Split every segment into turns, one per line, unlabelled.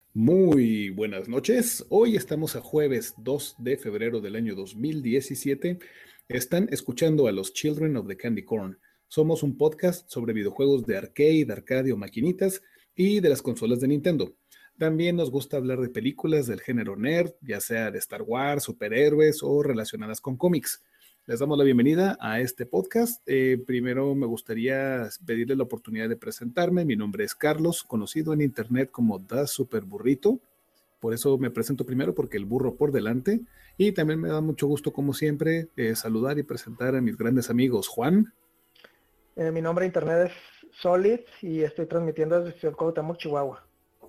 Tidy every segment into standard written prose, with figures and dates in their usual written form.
Muy buenas noches. Hoy estamos a jueves 2 de febrero del año 2017. Están escuchando a los Children of the Candy Corn. Somos un podcast sobre videojuegos de arcade o maquinitas y de las consolas de Nintendo. También nos gusta hablar de películas del género nerd, ya sea de Star Wars, superhéroes o relacionadas con cómics. Les damos la bienvenida a este podcast. Primero me gustaría pedirle la oportunidad de presentarme. Mi nombre es Carlos, conocido en internet como The Super Burrito. Por eso me presento primero, porque el burro por delante. Y también me da mucho gusto, como siempre, saludar y presentar a mis grandes amigos. Juan.
Mi nombre de internet es Solid y estoy transmitiendo desde Ciudad Cuauhtémoc, Chihuahua.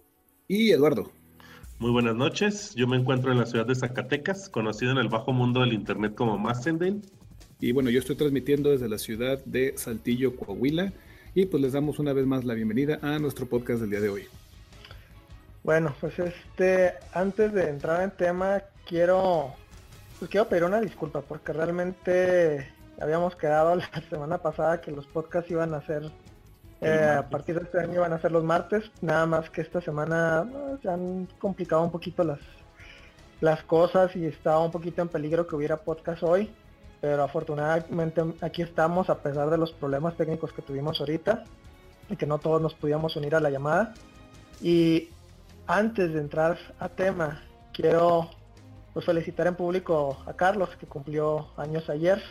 Y Eduardo.
Muy buenas noches, yo me encuentro en la ciudad de Zacatecas, conocido en el bajo mundo del internet como Mastendale.
Y bueno, yo estoy transmitiendo desde la ciudad de Saltillo, Coahuila. Y pues les damos una vez más la bienvenida a nuestro podcast del día de hoy.
Bueno, pues antes de entrar en tema, quiero pedir una disculpa porque realmente habíamos quedado la semana pasada que los podcasts iban a ser a partir de este año iban a ser los martes, nada más que esta semana se han complicado un poquito las cosas y estaba un poquito en peligro que hubiera podcast hoy, pero afortunadamente aquí estamos a pesar de los problemas técnicos que tuvimos ahorita y que no todos nos pudimos unir a la llamada. Y antes de entrar a tema, quiero felicitar en público a Carlos, que cumplió años ayer.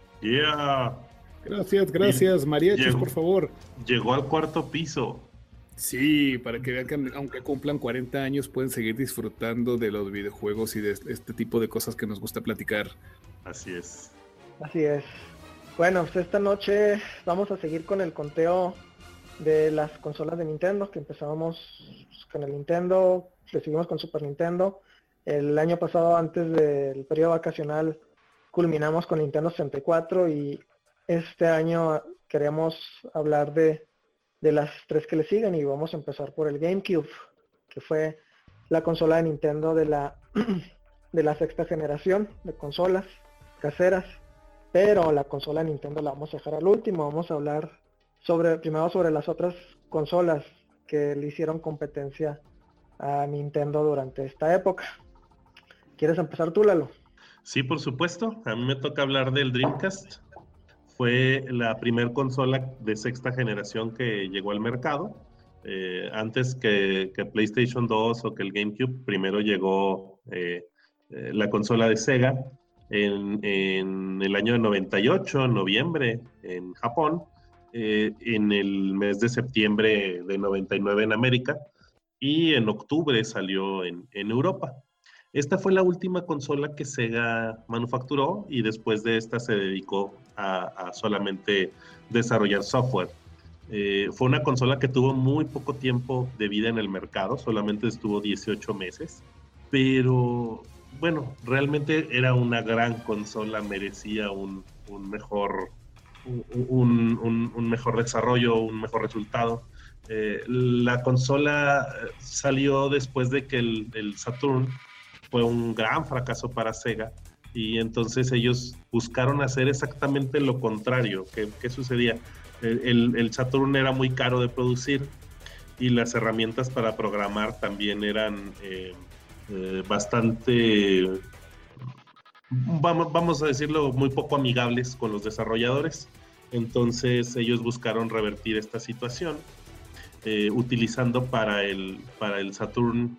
Yeah.
Gracias, mariachis, por favor.
Llegó al cuarto piso.
Sí, para que vean que aunque cumplan 40 años pueden seguir disfrutando de los videojuegos y de este tipo de cosas que nos gusta platicar.
Así es.
Así es. Bueno, pues esta noche vamos a seguir con el conteo de las consolas de Nintendo, que empezábamos con el Nintendo, le seguimos con Super Nintendo. El año pasado, antes del periodo vacacional, culminamos con Nintendo 64 y este año queremos hablar de las tres que le siguen y vamos a empezar por el GameCube, que fue la consola de Nintendo de la sexta generación de consolas caseras, pero la consola de Nintendo la vamos a dejar al último. Vamos a hablar primero sobre las otras consolas que le hicieron competencia a Nintendo durante esta época. ¿Quieres empezar tú, Lalo?
Sí, por supuesto. A mí me toca hablar del Dreamcast. Fue la primer consola de sexta generación que llegó al mercado. Antes que PlayStation 2 o que el GameCube, primero llegó la consola de Sega en el año 98, en noviembre, en Japón, en el mes de septiembre de 99 en América, y en octubre salió en Europa. Esta fue la última consola que Sega manufacturó y después de esta se dedicó a solamente desarrollar software. Fue una consola que tuvo muy poco tiempo de vida en el mercado, solamente estuvo 18 meses, pero bueno, realmente era una gran consola, merecía un mejor desarrollo, un mejor resultado. La consola salió después de que el Saturn fue un gran fracaso para Sega y entonces ellos buscaron hacer exactamente lo contrario. ¿Qué sucedía? El Saturn era muy caro de producir y las herramientas para programar también eran bastante, vamos a decirlo, muy poco amigables con los desarrolladores. Entonces ellos buscaron revertir esta situación utilizando para el Saturn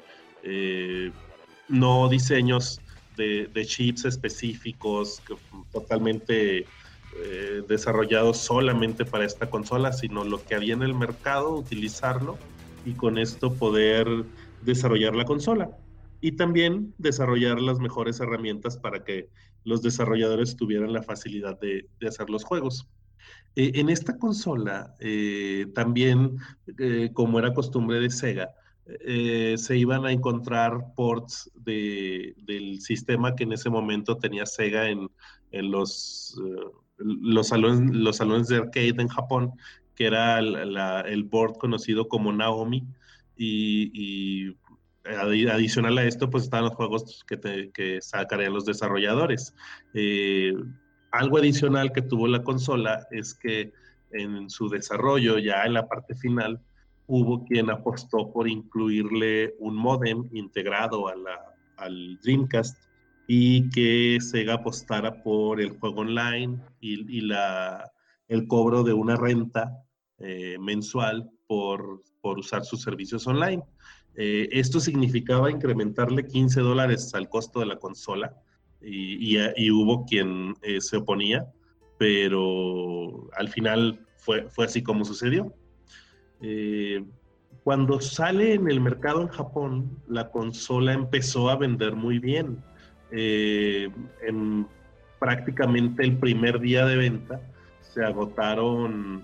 no diseños de chips específicos totalmente desarrollados solamente para esta consola, sino lo que había en el mercado, utilizarlo y con esto poder desarrollar la consola y también desarrollar las mejores herramientas para que los desarrolladores tuvieran la facilidad de hacer los juegos. En esta consola también, como era costumbre de Sega, se iban a encontrar ports del sistema que en ese momento tenía Sega en los salones de arcade en Japón, que era el board conocido como Naomi, y adicional a esto, pues estaban los juegos que sacarían los desarrolladores. Algo adicional que tuvo la consola es que en su desarrollo, ya en la parte final, hubo quien apostó por incluirle un módem integrado al Dreamcast y que Sega apostara por el juego online y el cobro de una renta mensual por usar sus servicios online. Esto significaba incrementarle $15 al costo de la consola y hubo quien se oponía, pero al final fue así como sucedió. Cuando sale en el mercado en Japón, la consola empezó a vender muy bien. En prácticamente el primer día de venta se agotaron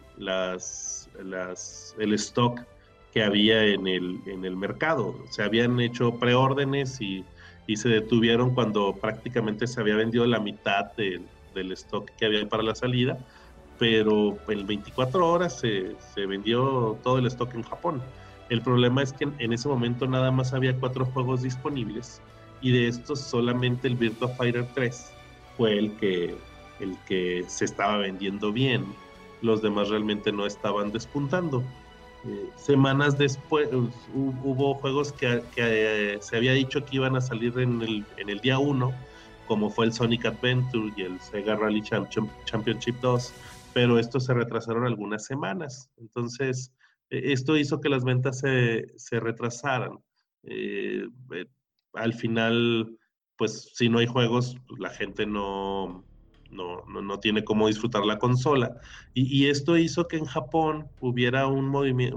el stock que había en el mercado. Se habían hecho preórdenes y se detuvieron cuando prácticamente se había vendido la mitad del stock que había para la salida, pero en 24 horas se vendió todo el stock en Japón. El problema es que en ese momento nada más había 4 juegos disponibles y de estos solamente el Virtua Fighter 3 fue el que se estaba vendiendo bien. Los demás realmente no estaban despuntando. Semanas después hubo juegos que se había dicho que iban a salir en el día 1, como fue el Sonic Adventure y el Sega Rally Championship 2, pero estos se retrasaron algunas semanas. Entonces, esto hizo que las ventas se retrasaran. Al final, pues si no hay juegos, la gente no tiene cómo disfrutar la consola. Y esto hizo que en Japón hubiera un movimiento,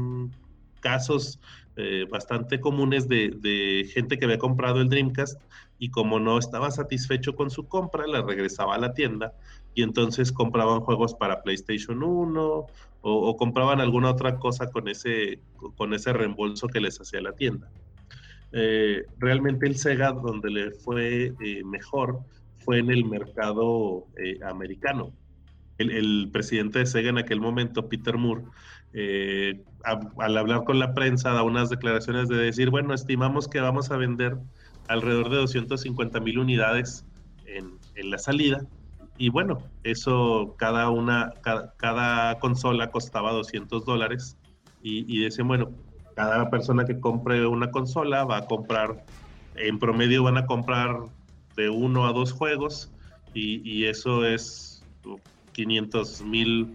casos bastante comunes de gente que había comprado el Dreamcast y como no estaba satisfecho con su compra, la regresaba a la tienda y entonces compraban juegos para PlayStation 1 o compraban alguna otra cosa con ese reembolso que les hacía la tienda. Realmente el Sega donde le fue mejor fue en el mercado americano. El presidente de Sega en aquel momento, Peter Moore, al hablar con la prensa, da unas declaraciones de decir, bueno, estimamos que vamos a vender alrededor de 250,000 unidades en la salida. Y bueno, eso cada consola costaba $200 y decían, bueno, cada persona que compre una consola va a comprar, en promedio van a comprar de 1 a 2 juegos y eso es 500,000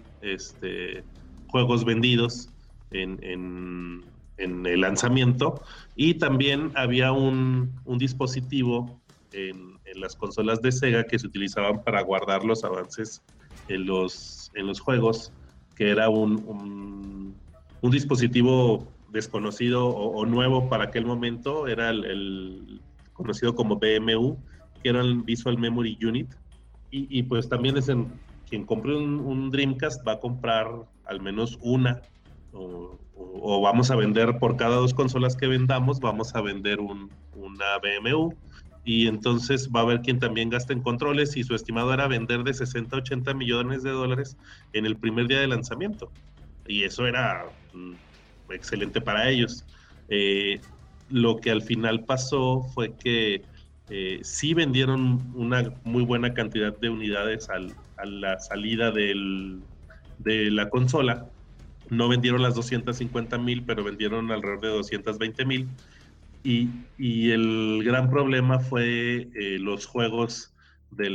juegos vendidos en el lanzamiento. Y también había un dispositivo en las consolas de Sega que se utilizaban para guardar los avances en los juegos, que era un dispositivo desconocido o nuevo para aquel momento, era el conocido como VMU, que era el Visual Memory Unit, y pues también quien compre un Dreamcast va a comprar al menos una, o vamos a vender por cada 2 consolas que vendamos, vamos a vender una VMU, y entonces va a haber quien también gasta en controles, y su estimado era vender de 60 a 80 millones de dólares en el primer día de lanzamiento, y eso era excelente para ellos. Lo que al final pasó fue que sí vendieron una muy buena cantidad de unidades a la salida de la consola. No vendieron las 250,000, pero vendieron alrededor de 220,000. Y el gran problema fue los juegos de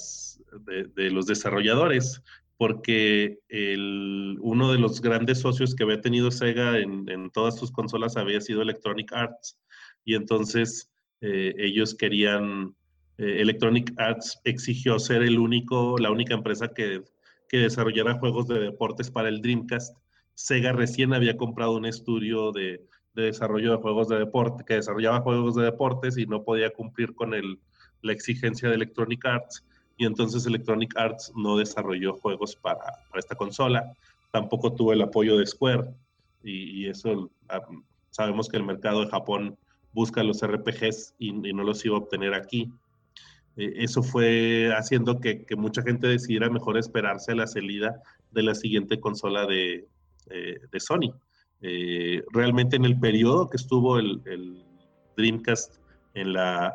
los desarrolladores, porque uno de los grandes socios que había tenido Sega en todas sus consolas había sido Electronic Arts, y entonces ellos querían, Electronic Arts exigió ser la única empresa que desarrollara juegos de deportes para el Dreamcast. Sega recién había comprado un estudio de desarrollo de juegos de deporte, que desarrollaba juegos de deportes y no podía cumplir con la exigencia de Electronic Arts, y entonces Electronic Arts no desarrolló juegos para esta consola, tampoco tuvo el apoyo de Square, y eso sabemos que el mercado de Japón busca los RPGs y no los iba a obtener aquí. Eso fue haciendo que mucha gente decidiera mejor esperarse a la salida de la siguiente consola de Sony. Realmente en el periodo que estuvo el Dreamcast en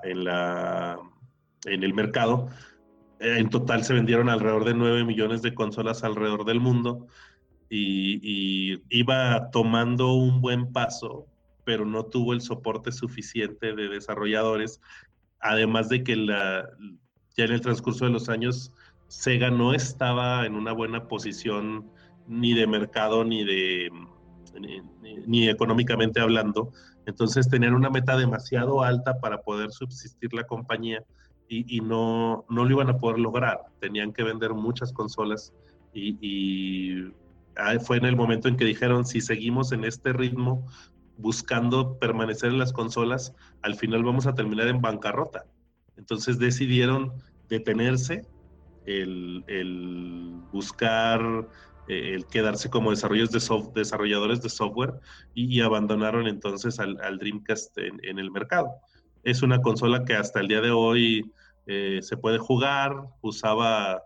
el mercado, en total se vendieron alrededor de 9 millones de consolas alrededor del mundo, y iba tomando un buen paso, pero no tuvo el soporte suficiente de desarrolladores, además de que ya en el transcurso de los años Sega no estaba en una buena posición ni de mercado ni económicamente hablando. Entonces tenían una meta demasiado alta para poder subsistir la compañía y no lo iban a poder lograr. Tenían que vender muchas consolas y fue en el momento en que dijeron, si seguimos en este ritmo buscando permanecer en las consolas, al final vamos a terminar en bancarrota. Entonces decidieron detenerse, el buscar, el quedarse como desarrolladores de software y abandonaron entonces al Dreamcast en el mercado. Es una consola que hasta el día de hoy se puede jugar, usaba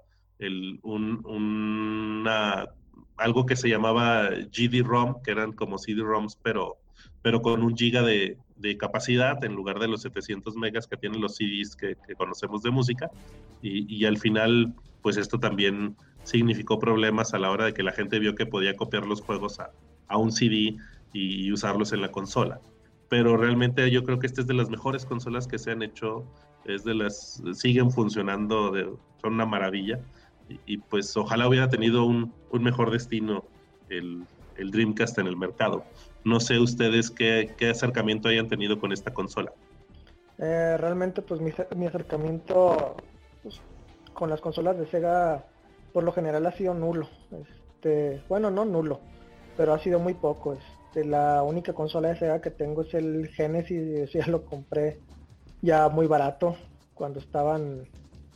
algo que se llamaba GD-ROM, que eran como CD-ROMs, pero con 1 GB de capacidad en lugar de los 700 megas que tienen los CDs que conocemos de música. Y al final, pues esto también significó problemas a la hora de que la gente vio que podía copiar los juegos a un CD y usarlos en la consola. Pero realmente yo creo que esta es de las mejores consolas que se han hecho, siguen funcionando, son una maravilla. Y pues ojalá hubiera tenido un mejor destino el Dreamcast en el mercado. No sé ustedes qué acercamiento hayan tenido con esta consola.
Realmente pues mi acercamiento pues, con las consolas de Sega por lo general ha sido nulo. Bueno, no nulo, pero ha sido muy poco. La única consola de Sega que tengo es el Genesis, y ese ya lo compré ya muy barato cuando estaban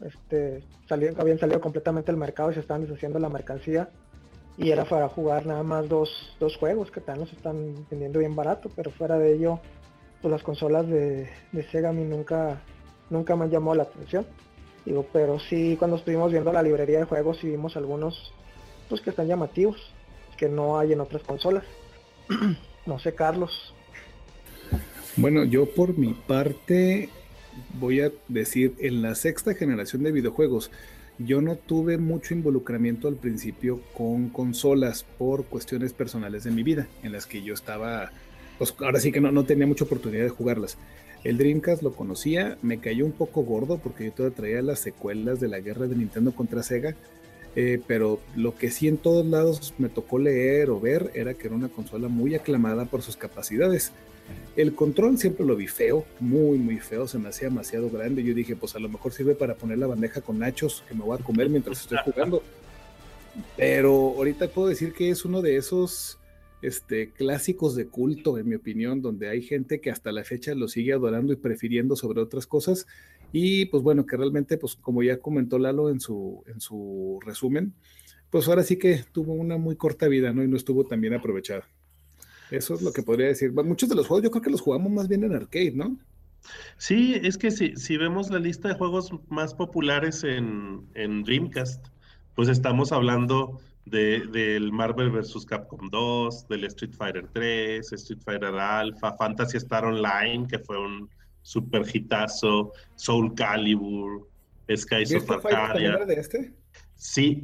habían salido completamente del mercado y se estaban deshaciendo la mercancía, y era para jugar nada más dos juegos que también los están vendiendo bien barato, pero fuera de ello pues las consolas de Sega a mí nunca me han llamado la atención. Digo, pero sí, cuando estuvimos viendo la librería de juegos sí vimos algunos pues que están llamativos, que no hay en otras consolas. No sé, Carlos.
Bueno, yo por mi parte voy a decir, en la 6ª generación de videojuegos, yo no tuve mucho involucramiento al principio con consolas por cuestiones personales de mi vida, en las que yo estaba, pues ahora sí que no tenía mucha oportunidad de jugarlas. El Dreamcast lo conocía, me cayó un poco gordo porque yo todavía traía las secuelas de la guerra de Nintendo contra Sega, pero lo que sí en todos lados me tocó leer o ver era que era una consola muy aclamada por sus capacidades. El control siempre lo vi feo, muy muy feo, se me hacía demasiado grande. Yo dije, pues a lo mejor sirve para poner la bandeja con nachos que me voy a comer mientras estoy jugando. Pero ahorita puedo decir que es uno de esos clásicos de culto, en mi opinión, donde hay gente que hasta la fecha lo sigue adorando y prefiriendo sobre otras cosas. Y pues bueno, que realmente, pues como ya comentó Lalo en su resumen, pues ahora sí que tuvo una muy corta vida, ¿no? Y no estuvo tan bien aprovechada. Eso es lo que podría decir. Muchos de los juegos yo creo que los jugamos más bien en arcade, ¿no?
Sí, es que si vemos la lista de juegos más populares en Dreamcast, pues estamos hablando del Marvel vs. Capcom 2, del Street Fighter 3, Street Fighter Alpha, Phantasy Star Online, que fue un super hitazo, Soul Calibur, Skies of
¿Virtua Fighter también
Arcadia.
era de este?
Sí,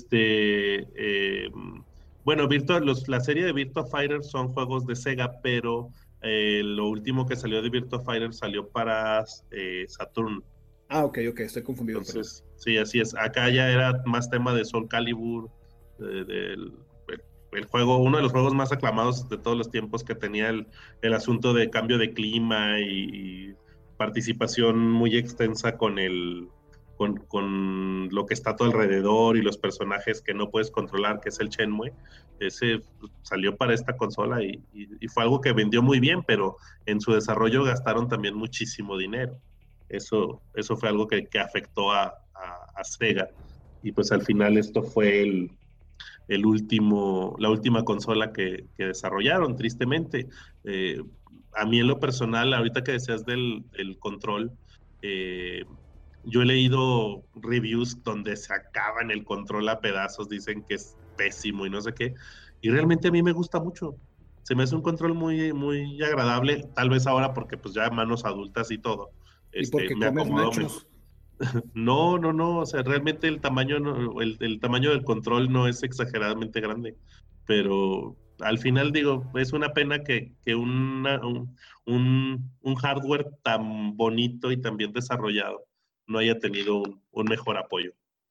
bueno, la serie de Virtua Fighter son juegos de Sega, pero lo último que salió de Virtua Fighter salió para Saturn.
Ah, ok, estoy confundido.
Entonces, sí, así es. Acá ya era más tema de Soul Calibur, el juego, uno de los juegos más aclamados de todos los tiempos, que tenía el asunto de cambio de clima y participación muy extensa con lo que está a tu alrededor y los personajes que no puedes controlar, que es el Shenmue. Ese salió para esta consola y fue algo que vendió muy bien, pero en su desarrollo gastaron también muchísimo dinero. Eso fue algo que afectó a Sega, y pues al final esto fue la última consola que desarrollaron, tristemente. A mí en lo personal, ahorita que decías del control, yo he leído reviews donde sacaban el control a pedazos, dicen que es pésimo y no sé qué, y realmente a mí me gusta mucho. Se me hace un control muy, muy agradable, tal vez ahora porque pues ya manos adultas y todo.
¿Y porque
me
comes
acomodo
nachos?
mejor. No, o sea, realmente el tamaño del control no es exageradamente grande. pero al final digo, es una pena que un hardware tan bonito y tan bien desarrollado no haya tenido un mejor apoyo.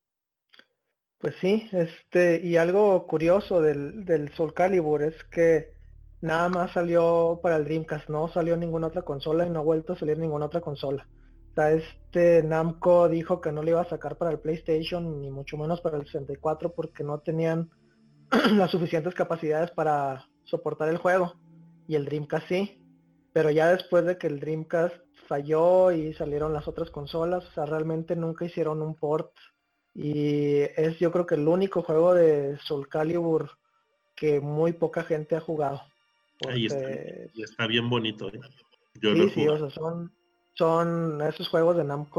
Pues sí, y algo curioso del Soul Calibur es que nada más salió para el Dreamcast, no salió en ninguna otra consola y no ha vuelto a salir en ninguna otra consola. O sea, Namco dijo que no lo iba a sacar para el PlayStation, ni mucho menos para el 64, porque no tenían las suficientes capacidades para soportar el juego. Y el Dreamcast sí. Pero ya después de que el Dreamcast falló y salieron las otras consolas, o sea, realmente nunca hicieron un port. Y es yo creo que el único juego de Soul Calibur que muy poca gente ha jugado.
Ahí está,
Porque
y está bien bonito, ¿eh? Yo lo he
sí, sí, o
jugado.
sea, son esos juegos de Namco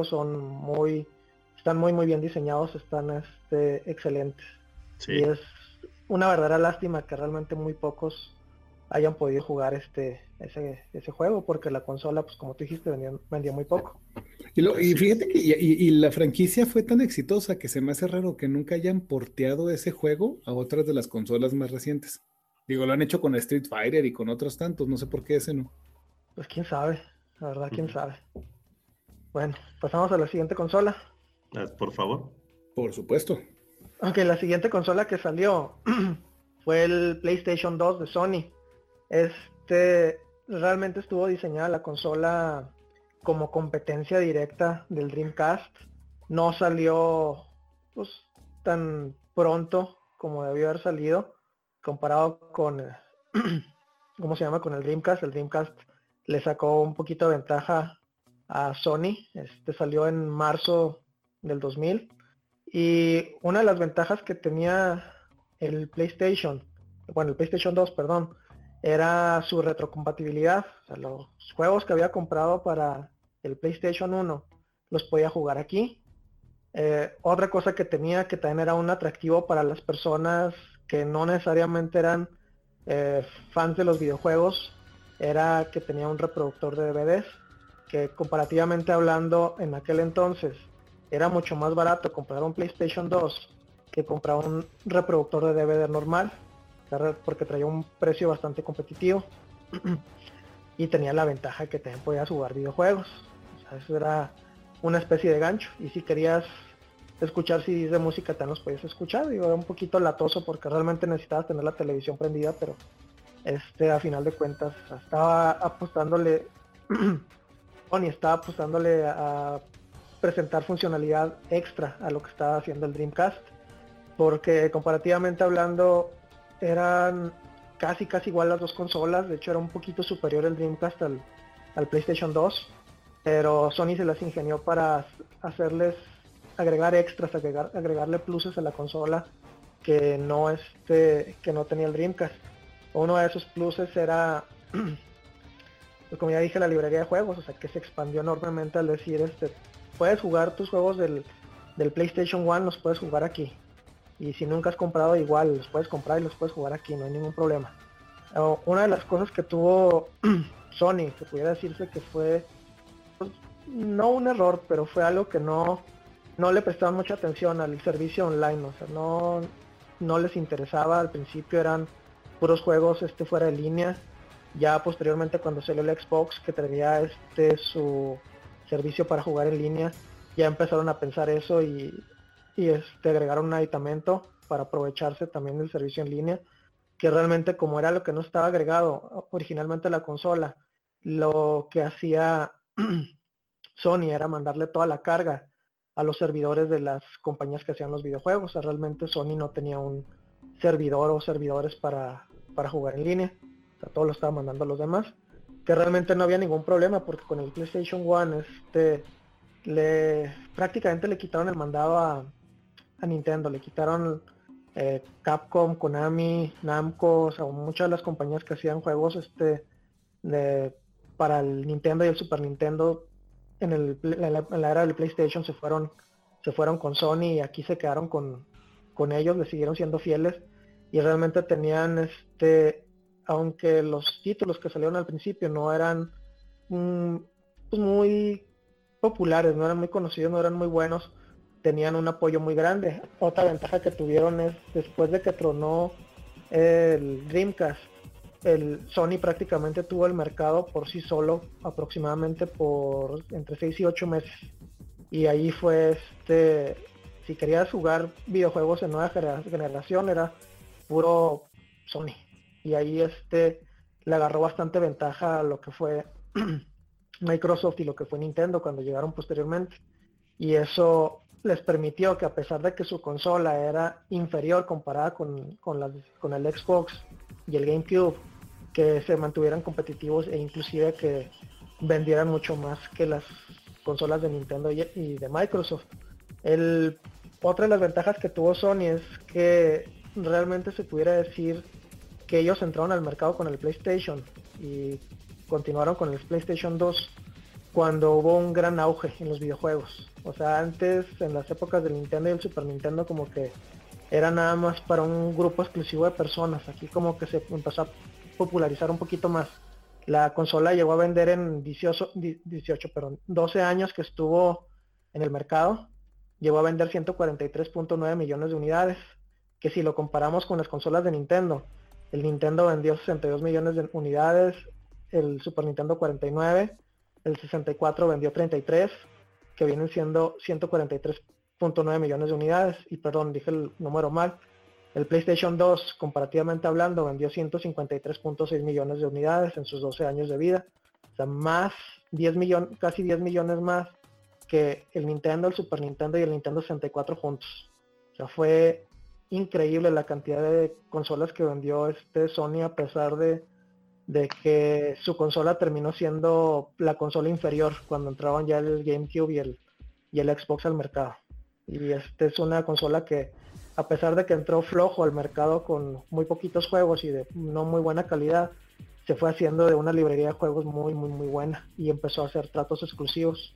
están muy muy bien diseñados, están excelentes. Y
Sí.
es una verdadera lástima que realmente muy pocos hayan podido jugar ese juego, porque la consola, pues como tú dijiste, vendía muy poco.
Y
Así es.
fíjate que y la franquicia fue tan exitosa que se me hace raro que nunca hayan porteado ese juego a otras de las consolas más recientes. Digo, lo han hecho con Street Fighter y con otros tantos, no sé por qué ese no.
Pues quién sabe, la verdad, quién
Ujú.
sabe. Bueno, pasamos a la siguiente consola.
Por favor.
Por supuesto.
Aunque la siguiente consola que salió fue el PlayStation 2 de Sony. Realmente estuvo diseñada la consola como competencia directa del Dreamcast. No salió pues tan pronto como debió haber salido comparado con ¿cómo se llama? Con el Dreamcast. El Dreamcast le sacó un poquito de ventaja a Sony. Salió en marzo del 2000. Y una de las ventajas que tenía el PlayStation 2, perdón, era su retrocompatibilidad. O sea, los juegos que había comprado para el PlayStation 1 los podía jugar aquí. Otra cosa que tenía que también era un atractivo para las personas que no necesariamente eran fans de los videojuegos, era que tenía un reproductor de DVDs, que comparativamente hablando en aquel entonces era mucho más barato comprar un PlayStation 2 que comprar un reproductor de DVD normal, porque traía un precio bastante competitivo y tenía la ventaja que también podías jugar videojuegos. O sea, eso era una especie de gancho, y si querías escuchar CDs de música también los podías escuchar. Digo, era un poquito latoso porque realmente necesitabas tener la televisión prendida, pero a final de cuentas estaba apostándole Sony estaba apostándole a presentar funcionalidad extra a lo que estaba haciendo el Dreamcast, porque comparativamente hablando eran casi igual las dos consolas. De hecho era un poquito superior el Dreamcast al PlayStation 2, pero Sony se las ingenió para agregar extras, agregarle pluses a la consola que no tenía el Dreamcast. Uno de esos pluses era pues como ya dije, la librería de juegos, o sea que se expandió enormemente al decir puedes jugar tus juegos del PlayStation 1, los puedes jugar aquí. Y si nunca has comprado, igual los puedes comprar y los puedes jugar aquí, no hay ningún problema. Una de las cosas que tuvo Sony, que pudiera decirse que fue pues, no un error, pero fue algo que no le prestaban mucha atención al servicio online. O sea, no les interesaba. Al principio eran puros juegos fuera de línea. Ya posteriormente, cuando salió el Xbox, que traía su servicio para jugar en línea, ya empezaron a pensar eso y agregaron un aditamento para aprovecharse también del servicio en línea, que realmente, como era lo que no estaba agregado originalmente a la consola, lo que hacía Sony era mandarle toda la carga a los servidores de las compañías que hacían los videojuegos. O sea, realmente Sony no tenía un servidor o servidores para jugar en línea. O sea, todo lo estaba mandando a los demás, que realmente no había ningún problema, porque con el PlayStation 1 prácticamente le quitaron el mandado a Nintendo. Le quitaron Capcom, Konami, Namco, o sea, muchas de las compañías que hacían juegos para el Nintendo y el Super Nintendo en la era del PlayStation se fueron con Sony, y aquí se quedaron con ellos, le siguieron siendo fieles, y realmente tenían aunque los títulos que salieron al principio no eran pues muy populares, no eran muy conocidos, no eran muy buenos, tenían un apoyo muy grande. Otra ventaja que tuvieron es, después de que tronó el Dreamcast, el Sony prácticamente tuvo el mercado por sí solo aproximadamente por entre 6 y 8 meses. Y ahí fue si querías jugar videojuegos en nueva generación era puro Sony. Y ahí le agarró bastante ventaja a lo que fue Microsoft y lo que fue Nintendo cuando llegaron posteriormente. Y eso les permitió que, a pesar de que su consola era inferior comparada con el Xbox y el GameCube, que se mantuvieran competitivos e inclusive que vendieran mucho más que las consolas de Nintendo y de Microsoft. Otra de las ventajas que tuvo Sony es que realmente se pudiera decir que ellos entraron al mercado con el PlayStation y continuaron con el PlayStation 2 cuando hubo un gran auge en los videojuegos. O sea, antes, en las épocas del Nintendo y el Super Nintendo, como que era nada más para un grupo exclusivo de personas. Aquí como que se empezó a popularizar un poquito más. La consola llegó a vender en 12 años que estuvo en el mercado, llegó a vender 143.9 millones de unidades, que si lo comparamos con las consolas de Nintendo, el Nintendo vendió 62 millones de unidades, el Super Nintendo 49, el 64 vendió 33, que vienen siendo 143.9 millones de unidades, y perdón, dije el número mal. El PlayStation 2, comparativamente hablando, vendió 153.6 millones de unidades en sus 12 años de vida. O sea, casi 10 millones más que el Nintendo, el Super Nintendo y el Nintendo 64 juntos. O sea, fue increíble la cantidad de consolas que vendió Sony, a pesar de que su consola terminó siendo la consola inferior cuando entraban ya el GameCube y el Xbox al mercado. Y es una consola que, a pesar de que entró flojo al mercado con muy poquitos juegos y de no muy buena calidad, se fue haciendo de una librería de juegos muy, muy, muy buena y empezó a hacer tratos exclusivos.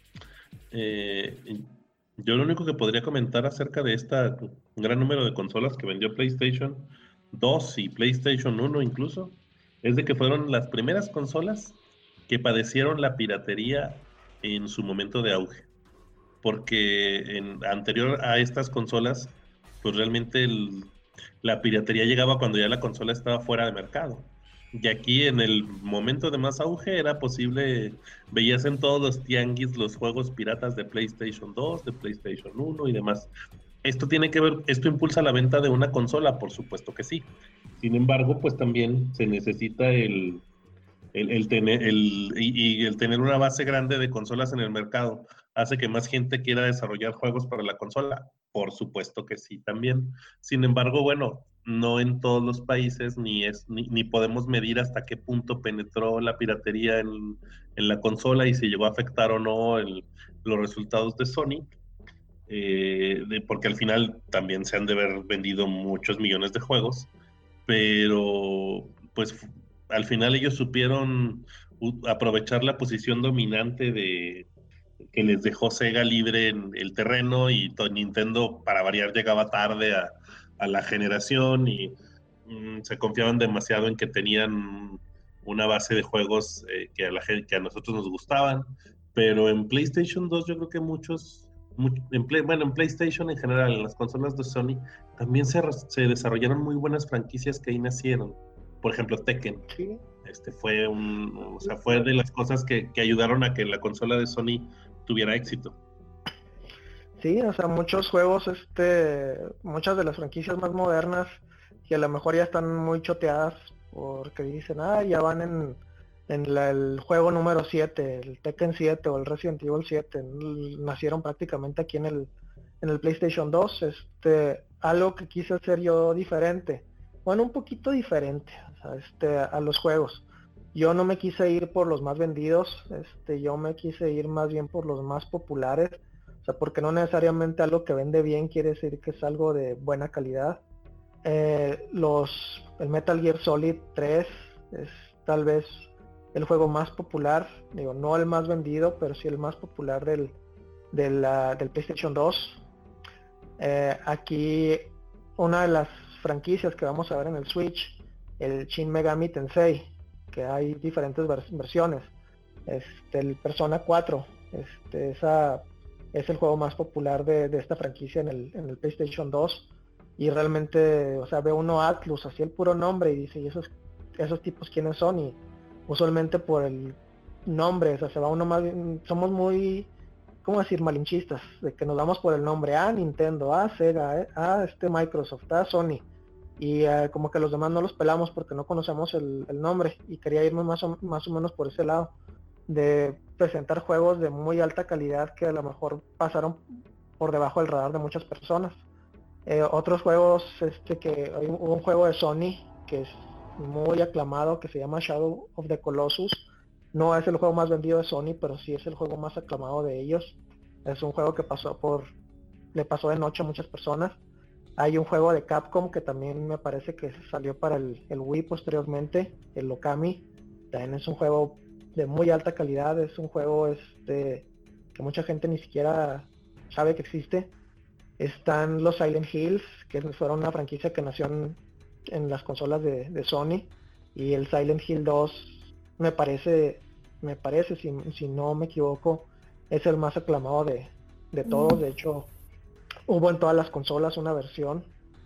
Yo lo único que podría comentar acerca de este gran número de consolas que vendió PlayStation 2 y PlayStation 1 incluso, es de que fueron las primeras consolas que padecieron la piratería en su momento de auge. Porque anterior a estas consolas, pues realmente la piratería llegaba cuando ya la consola estaba fuera de mercado. Y aquí en el momento de más auge era posible, veías en todos los tianguis los juegos piratas de PlayStation 2, de PlayStation 1 y demás. Esto impulsa la venta de una consola, por supuesto que sí. Sin embargo, pues también se necesita el tener una base grande de consolas en el mercado hace que más gente quiera desarrollar juegos para la consola. Por supuesto que sí también. Sin embargo, bueno, no en todos los países ni podemos medir hasta qué punto penetró la piratería en la consola y si llegó a afectar o no los resultados de Sony. Porque al final también se han de haber vendido muchos millones de juegos, pero pues al final ellos supieron aprovechar la posición dominante que les dejó Sega libre en el terreno, y Nintendo, para variar, llegaba tarde a la generación y se confiaban demasiado en que tenían una base de juegos que a nosotros nos gustaban. Pero en PlayStation 2 yo creo que en PlayStation en general, en las consolas de Sony, también se desarrollaron muy buenas franquicias que ahí nacieron. Por ejemplo, Tekken.
Sí.
Fue de las cosas que ayudaron a que la consola de Sony tuviera éxito.
Sí, o sea, muchos juegos, muchas de las franquicias más modernas, que a lo mejor ya están muy choteadas porque dicen, ya van en el juego número 7, el Tekken 7 o el Resident Evil 7, nacieron prácticamente aquí en el PlayStation 2. Algo que quise hacer yo diferente, bueno, un poquito diferente, o sea, a los juegos. Yo no me quise ir por los más vendidos, yo me quise ir más bien por los más populares. O sea, porque no necesariamente algo que vende bien quiere decir que es algo de buena calidad. El Metal Gear Solid 3 es tal vez el juego más popular, digo, no el más vendido, pero sí el más popular del PlayStation 2. Aquí una de las franquicias que vamos a ver en el Switch, el Shin Megami Tensei, que hay diferentes versiones. El Persona 4, esa es el juego más popular de esta franquicia en el PlayStation 2. y realmente, o sea, ve uno Atlus, así el puro nombre, y dice, ¿y esos tipos quiénes son? Y usualmente por el nombre, o sea, se va uno más bien, somos muy, ¿cómo decir? Malinchistas, de que nos vamos por el nombre, Nintendo, Sega, Microsoft, Sony, y como que los demás no los pelamos porque no conocemos el nombre, y quería irme más o menos por ese lado, de presentar juegos de muy alta calidad que a lo mejor pasaron por debajo del radar de muchas personas. Otros juegos, hubo un juego de Sony que es muy aclamado, que se llama Shadow of the Colossus. No es el juego más vendido de Sony, pero sí es el juego más aclamado de ellos. Es un juego que le pasó de noche a muchas personas. Hay un juego de Capcom que también me parece que salió para el Wii posteriormente, el Okami. También es un juego de muy alta calidad, es un juego que mucha gente ni siquiera sabe que existe. Están los Silent Hills, que fueron una franquicia que nació en las consolas de Sony, y el Silent Hill 2 me parece, si no me equivoco, es el más aclamado de todos. De hecho, hubo en todas las consolas una versión.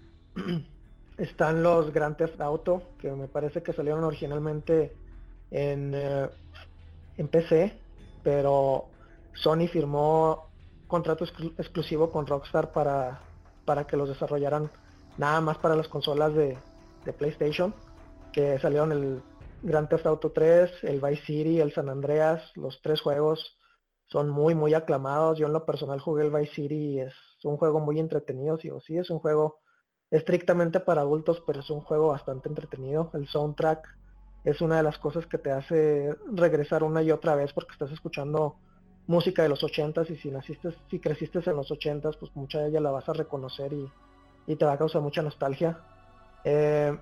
Están los Grand Theft Auto, que me parece que salieron originalmente en, eh, en PC, pero Sony firmó contrato exclusivo con Rockstar para que los desarrollaran nada más para las consolas de PlayStation, que salieron el Grand Theft Auto 3, el Vice City, el San Andreas. Los tres juegos son muy muy aclamados. Yo en lo personal jugué el Vice City y es un juego muy entretenido. Sí, es un juego estrictamente para adultos, pero es un juego bastante entretenido. El soundtrack es una de las cosas que te hace regresar una y otra vez, porque estás escuchando música de los 80s, y si creciste en los 80s, pues mucha de ella la vas a reconocer, y te va a causar mucha nostalgia. Eh,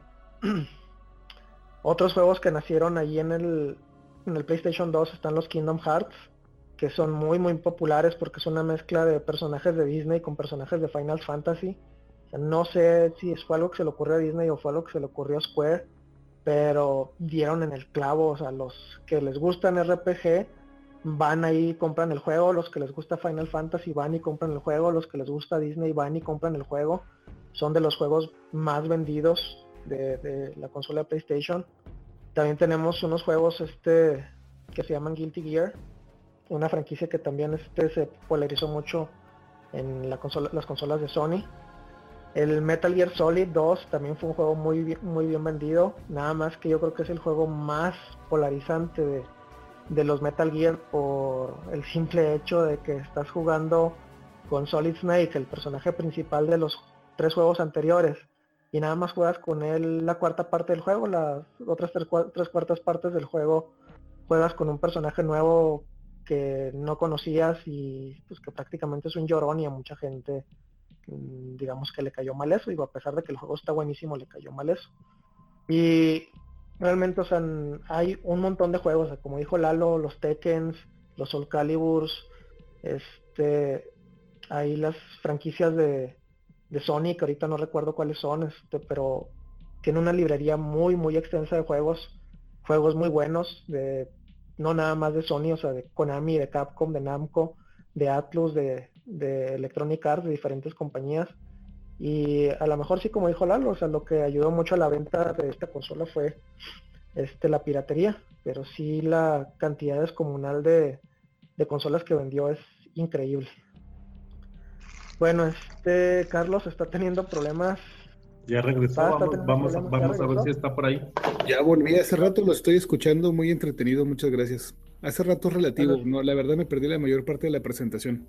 Otros juegos que nacieron ahí en el PlayStation 2 están los Kingdom Hearts, que son muy muy populares porque es una mezcla de personajes de Disney con personajes de Final Fantasy. O sea, no sé si fue algo que se le ocurrió a Disney o fue algo que se le ocurrió a Square, pero dieron en el clavo. O sea, los que les gustan RPG van ahí y compran el juego, los que les gusta Final Fantasy van y compran el juego, los que les gusta Disney van y compran el juego. Son de los juegos más vendidos de la consola de PlayStation. También tenemos unos juegos que se llaman Guilty Gear, una franquicia que también se popularizó mucho en las consolas de Sony. El Metal Gear Solid 2 también fue un juego muy bien vendido, nada más que yo creo que es el juego más polarizante de los Metal Gear, por el simple hecho de que estás jugando con Solid Snake, el personaje principal de los tres juegos anteriores, y nada más juegas con él la cuarta parte del juego. Las otras tres cuartas partes del juego juegas con un personaje nuevo que no conocías, y pues que prácticamente es un llorón, y a mucha gente digamos que le cayó mal eso. Digo, a pesar de que el juego está buenísimo, le cayó mal eso. Y realmente, o sea, hay un montón de juegos, o sea, como dijo Lalo, los Tekkens, los Soul Caliburs, hay las franquicias de Sony, que ahorita no recuerdo cuáles son, pero tiene una librería muy muy extensa de juegos muy buenos, no nada más de Sony, o sea, de Konami, de Capcom, de Namco, de Atlus, de Electronic Arts, de diferentes compañías. Y a lo mejor sí, como dijo Lalo, o sea, lo que ayudó mucho a la venta de esta consola fue la piratería, pero sí la cantidad descomunal de consolas que vendió es increíble. Bueno, Carlos está teniendo problemas.
Ya regresó, vamos a ver si está por ahí.
Ya volví, hace rato lo estoy escuchando, muy entretenido, muchas gracias. Hace rato relativo, no, la verdad me perdí la mayor parte de la presentación.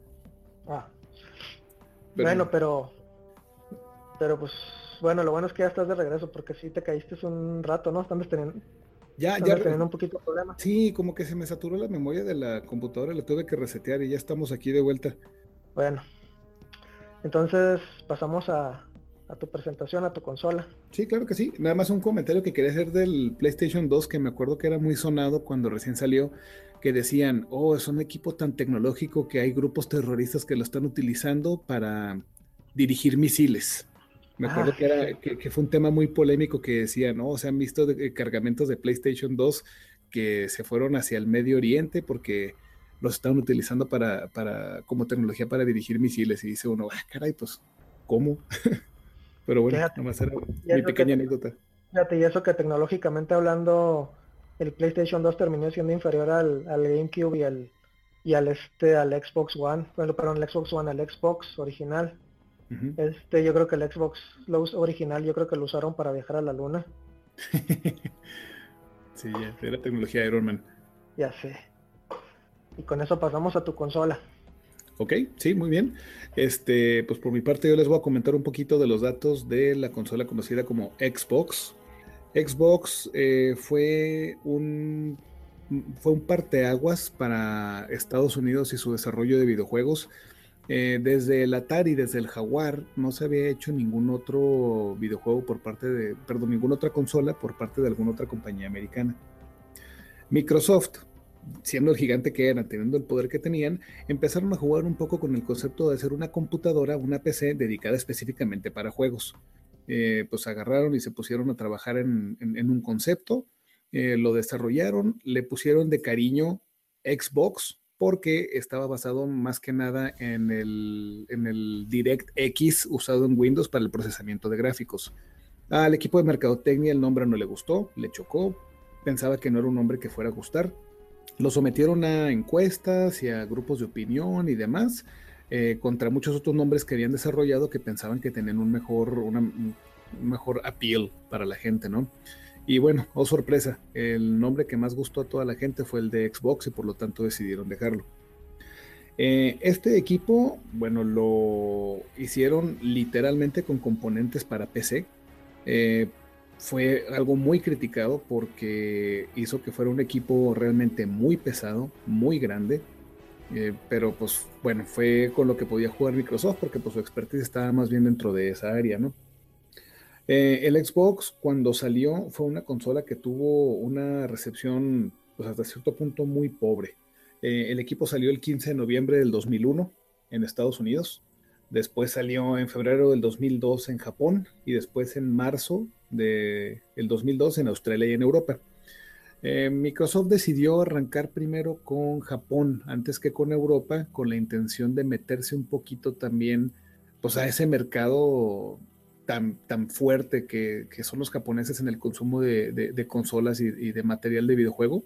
Bueno, pero pues bueno, lo bueno es que ya estás de regreso, porque sí te caíste un rato, ¿no? Están teniendo un poquito de problemas.
Sí, como que se me saturó la memoria de la computadora, la tuve que resetear y ya estamos aquí de vuelta.
Bueno, entonces pasamos a tu presentación, a tu consola.
Sí, claro que sí. Nada más un comentario que quería hacer del PlayStation 2, que me acuerdo que era muy sonado cuando recién salió, que decían, oh, es un equipo tan tecnológico que hay grupos terroristas que lo están utilizando para dirigir misiles. Me acuerdo que fue un tema muy polémico, que decían, no, se han visto cargamentos de PlayStation 2 que se fueron hacia el Medio Oriente porque los estaban utilizando como tecnología para dirigir misiles. Y dice uno, caray, pues, ¿cómo? Pero bueno,
Fíjate,
nomás era
y
mi
eso que,
pequeña anécdota.
fíjate, y eso que tecnológicamente hablando, el PlayStation 2 terminó siendo inferior al GameCube al Xbox One, bueno, perdón, el Xbox One, al Xbox original.
Ujú.
Yo creo que el Xbox original, yo creo que lo usaron para viajar a la luna.
Sí, ya, era tecnología Iron Man.
Ya sé. Y con eso pasamos a tu consola.
Ok, sí, muy bien. Pues por mi parte yo les voy a comentar un poquito de los datos de la consola conocida como Xbox. Xbox fue un parteaguas para Estados Unidos y su desarrollo de videojuegos. Desde el Atari, desde el Jaguar, no se había hecho ningún otro videojuego perdón, ninguna otra consola por parte de alguna otra compañía americana. Microsoft, siendo el gigante que eran, teniendo el poder que tenían, empezaron a jugar un poco con el concepto de hacer una computadora, una PC dedicada específicamente para juegos. Pues agarraron y se pusieron a trabajar en un concepto, lo desarrollaron, le pusieron de cariño Xbox porque estaba basado más que nada en el DirectX usado en Windows para el procesamiento de gráficos. Al equipo de mercadotecnia el nombre no le gustó, le chocó, pensaba que no era un nombre que fuera a gustar. Lo sometieron a encuestas y a grupos de opinión y demás, contra muchos otros nombres que habían desarrollado que pensaban que tenían un mejor appeal para la gente, ¿no? Y bueno, oh sorpresa, el nombre que más gustó a toda la gente fue el de Xbox y por lo tanto decidieron dejarlo. Este equipo, bueno, lo hicieron literalmente con componentes para PC. Eh, Fue algo muy criticado porque hizo que fuera un equipo realmente muy pesado, muy grande, pero pues bueno, fue con lo que podía jugar Microsoft porque pues su expertise estaba más bien dentro de esa área, ¿no? El Xbox cuando salió fue una consola que tuvo una recepción pues hasta cierto punto muy pobre. El equipo salió el 15 de noviembre del 2001 en Estados Unidos, después salió en febrero del 2002 en Japón y después en marzo del 2002 en Australia y en Europa. Microsoft decidió arrancar primero con Japón antes que con Europa, con la intención de meterse un poquito también pues, a ese mercado tan fuerte que son los japoneses en el consumo de consolas y de material de videojuego.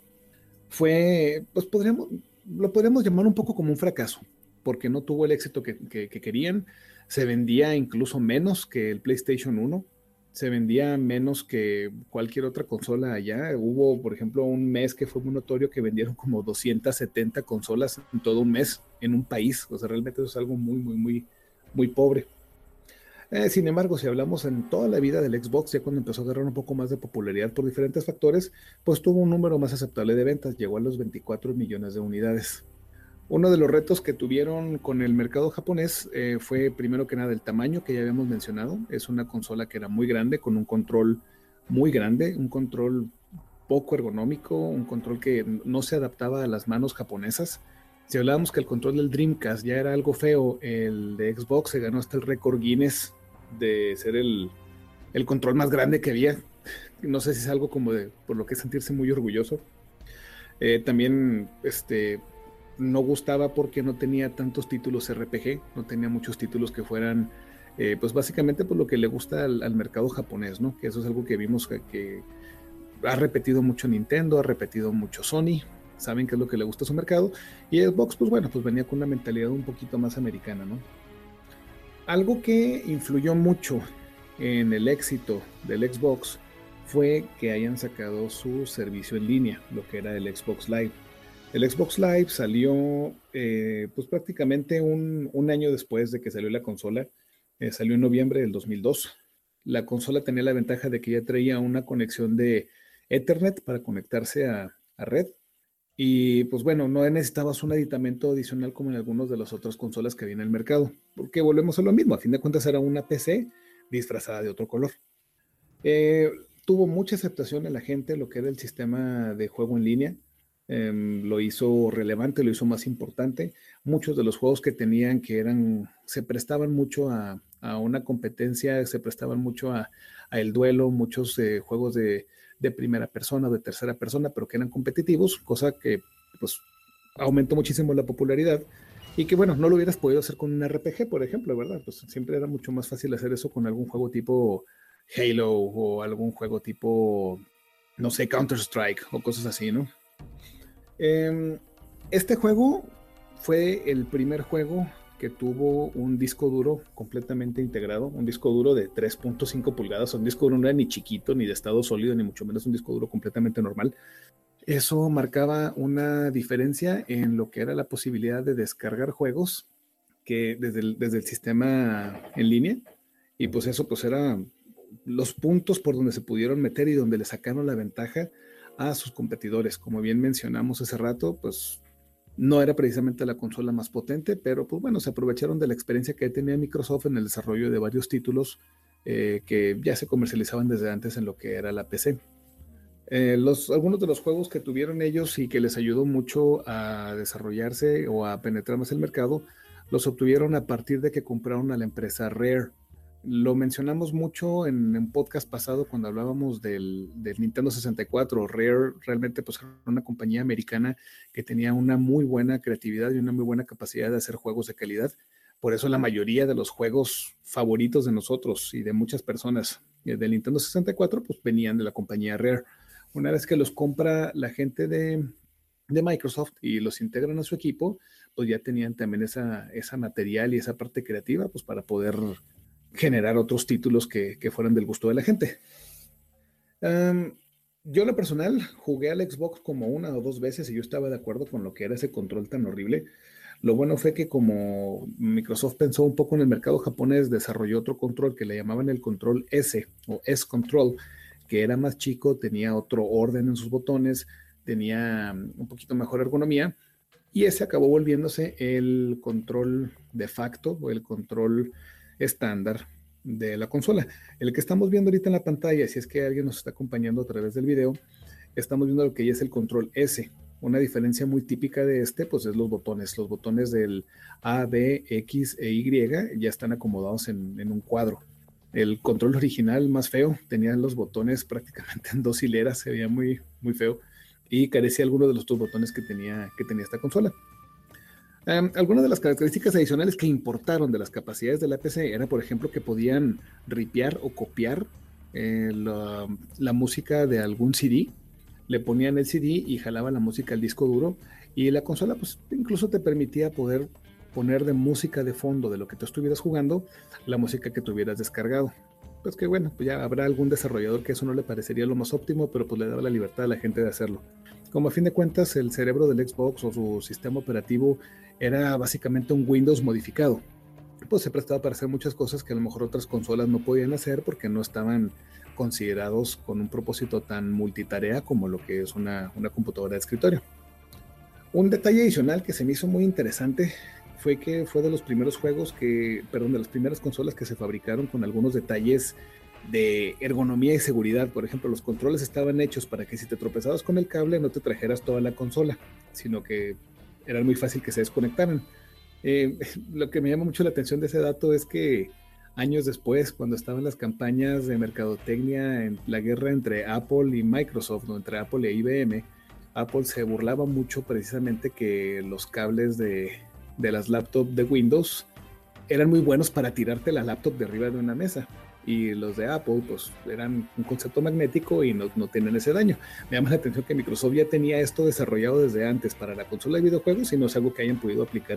Pues lo podríamos llamar un poco como un fracaso, porque no tuvo el éxito que querían. Se vendía incluso menos que el PlayStation 1, se vendía menos que cualquier otra consola allá. Hubo, por ejemplo, un mes que fue muy notorio que vendieron como 270 consolas en todo un mes en un país. O sea, realmente eso es algo muy, muy, muy, muy pobre. Sin embargo, si hablamos en toda la vida del Xbox, ya cuando empezó a agarrar un poco más de popularidad por diferentes factores, pues tuvo un número más aceptable de ventas, llegó a los 24 millones de unidades. Uno de los retos que tuvieron con el mercado japonés fue primero que nada el tamaño que ya habíamos mencionado. Es una consola que era muy grande, con un control muy grande, un control poco ergonómico, un control que no se adaptaba a las manos japonesas. Si hablábamos que el control del Dreamcast ya era algo feo, el de Xbox se ganó hasta el récord Guinness de ser el control más grande que había. No sé si es algo como por lo que sentirse muy orgulloso. También no gustaba porque no tenía tantos títulos RPG, no tenía muchos títulos que fueran, pues básicamente por lo que le gusta al mercado japonés, ¿no? Que eso es algo que vimos que ha repetido mucho Nintendo, ha repetido mucho Sony, saben qué es lo que le gusta a su mercado, y Xbox, pues bueno, pues venía con una mentalidad un poquito más americana, ¿no? Algo que influyó mucho en el éxito del Xbox fue que hayan sacado su servicio en línea, lo que era el Xbox Live. El Xbox Live salió pues prácticamente un año después de que salió la consola, salió en noviembre del 2002. La consola tenía la ventaja de que ya traía una conexión de Ethernet para conectarse a red. Y pues bueno, no necesitabas un aditamento adicional como en algunas de las otras consolas que había en el mercado, porque volvemos a lo mismo, a fin de cuentas era una PC disfrazada de otro color. Eh, Tuvo mucha aceptación en la gente lo que era el sistema de juego en línea. Lo hizo relevante, lo hizo más importante. Muchos de los juegos que tenían se prestaban mucho a una competencia, se prestaban mucho a el duelo, muchos juegos de primera persona, de tercera persona, pero que eran competitivos, cosa que pues aumentó muchísimo la popularidad Y que bueno, no lo hubieras podido hacer con un RPG, por ejemplo, ¿verdad? Pues siempre era mucho más fácil hacer eso con algún juego tipo Halo o algún juego tipo, no sé, Counter-Strike o cosas así, ¿no? Este juego fue el primer juego que tuvo un disco duro completamente integrado, un disco duro de 3.5 pulgadas, un disco duro no era ni chiquito, ni de estado sólido, ni mucho menos un disco duro completamente normal. Eso marcaba una diferencia en lo que era la posibilidad de descargar juegos que desde el sistema en línea, y pues eso pues era los puntos por donde se pudieron meter y donde le sacaron la ventaja a sus competidores. Como bien mencionamos hace rato, pues no era precisamente la consola más potente, pero pues bueno, se aprovecharon de la experiencia que tenía Microsoft en el desarrollo de varios títulos que ya se comercializaban desde antes en lo que era la PC. Algunos de los juegos que tuvieron ellos y que les ayudó mucho a desarrollarse o a penetrar más el mercado, los obtuvieron a partir de que compraron a la empresa Rare. Lo mencionamos mucho en un podcast pasado cuando hablábamos del Nintendo 64. Rare realmente pues, era una compañía americana que tenía una muy buena creatividad y una muy buena capacidad de hacer juegos de calidad. Por eso la mayoría de los juegos favoritos de nosotros y de muchas personas del Nintendo 64 pues venían de la compañía Rare. Una vez que los compra la gente de Microsoft y los integran a su equipo, pues ya tenían también esa material y esa parte creativa pues para poder generar otros títulos que fueran del gusto de la gente. Yo en lo personal jugué al Xbox como una o dos veces y yo estaba de acuerdo con lo que era ese control tan horrible. Lo bueno fue que como Microsoft pensó un poco en el mercado japonés, desarrolló otro control que le llamaban el control S o S-Control, que era más chico, tenía otro orden en sus botones, tenía un poquito mejor ergonomía y ese acabó volviéndose el control de facto o el control estándar de la consola. El que estamos viendo ahorita en la pantalla, si es que alguien nos está acompañando a través del video, estamos viendo lo que ya es el control S. Una diferencia muy típica de este, pues es los botones. Los botones del A, B, X e Y ya están acomodados en un cuadro. El control original, más feo, tenía los botones prácticamente en dos hileras, se veía muy, muy feo y carecía alguno de los dos botones que tenía esta consola. Algunas de las características adicionales que importaron de las capacidades de la PC era, por ejemplo, que podían ripear o copiar la música de algún CD, le ponían el CD y jalaban la música al disco duro, y la consola pues incluso te permitía poder poner de música de fondo de lo que tú estuvieras jugando, la música que tuvieras descargado. Pues que bueno, pues ya habrá algún desarrollador que eso no le parecería lo más óptimo, pero pues le daba la libertad a la gente de hacerlo. Como a fin de cuentas el cerebro del Xbox o su sistema operativo era básicamente un Windows modificado, pues se prestaba para hacer muchas cosas que a lo mejor otras consolas no podían hacer porque no estaban considerados con un propósito tan multitarea como lo que es una computadora de escritorio. Un detalle adicional que se me hizo muy interesante fue que fue de los primeros de las primeras consolas que se fabricaron con algunos detalles de ergonomía y seguridad. Por ejemplo, los controles estaban hechos para que si te tropezabas con el cable no te trajeras toda la consola, sino que era muy fácil que se desconectaran. Lo que me llama mucho la atención de ese dato es que años después, cuando estaban las campañas de mercadotecnia en la guerra entre Apple y Microsoft, o entre Apple e IBM, Apple se burlaba mucho precisamente que los cables de las laptops de Windows eran muy buenos para tirarte la laptop de arriba de una mesa, y los de Apple pues eran un concepto magnético y no tienen ese daño. Me llama la atención que Microsoft ya tenía esto desarrollado desde antes para la consola de videojuegos y no es algo que hayan podido aplicar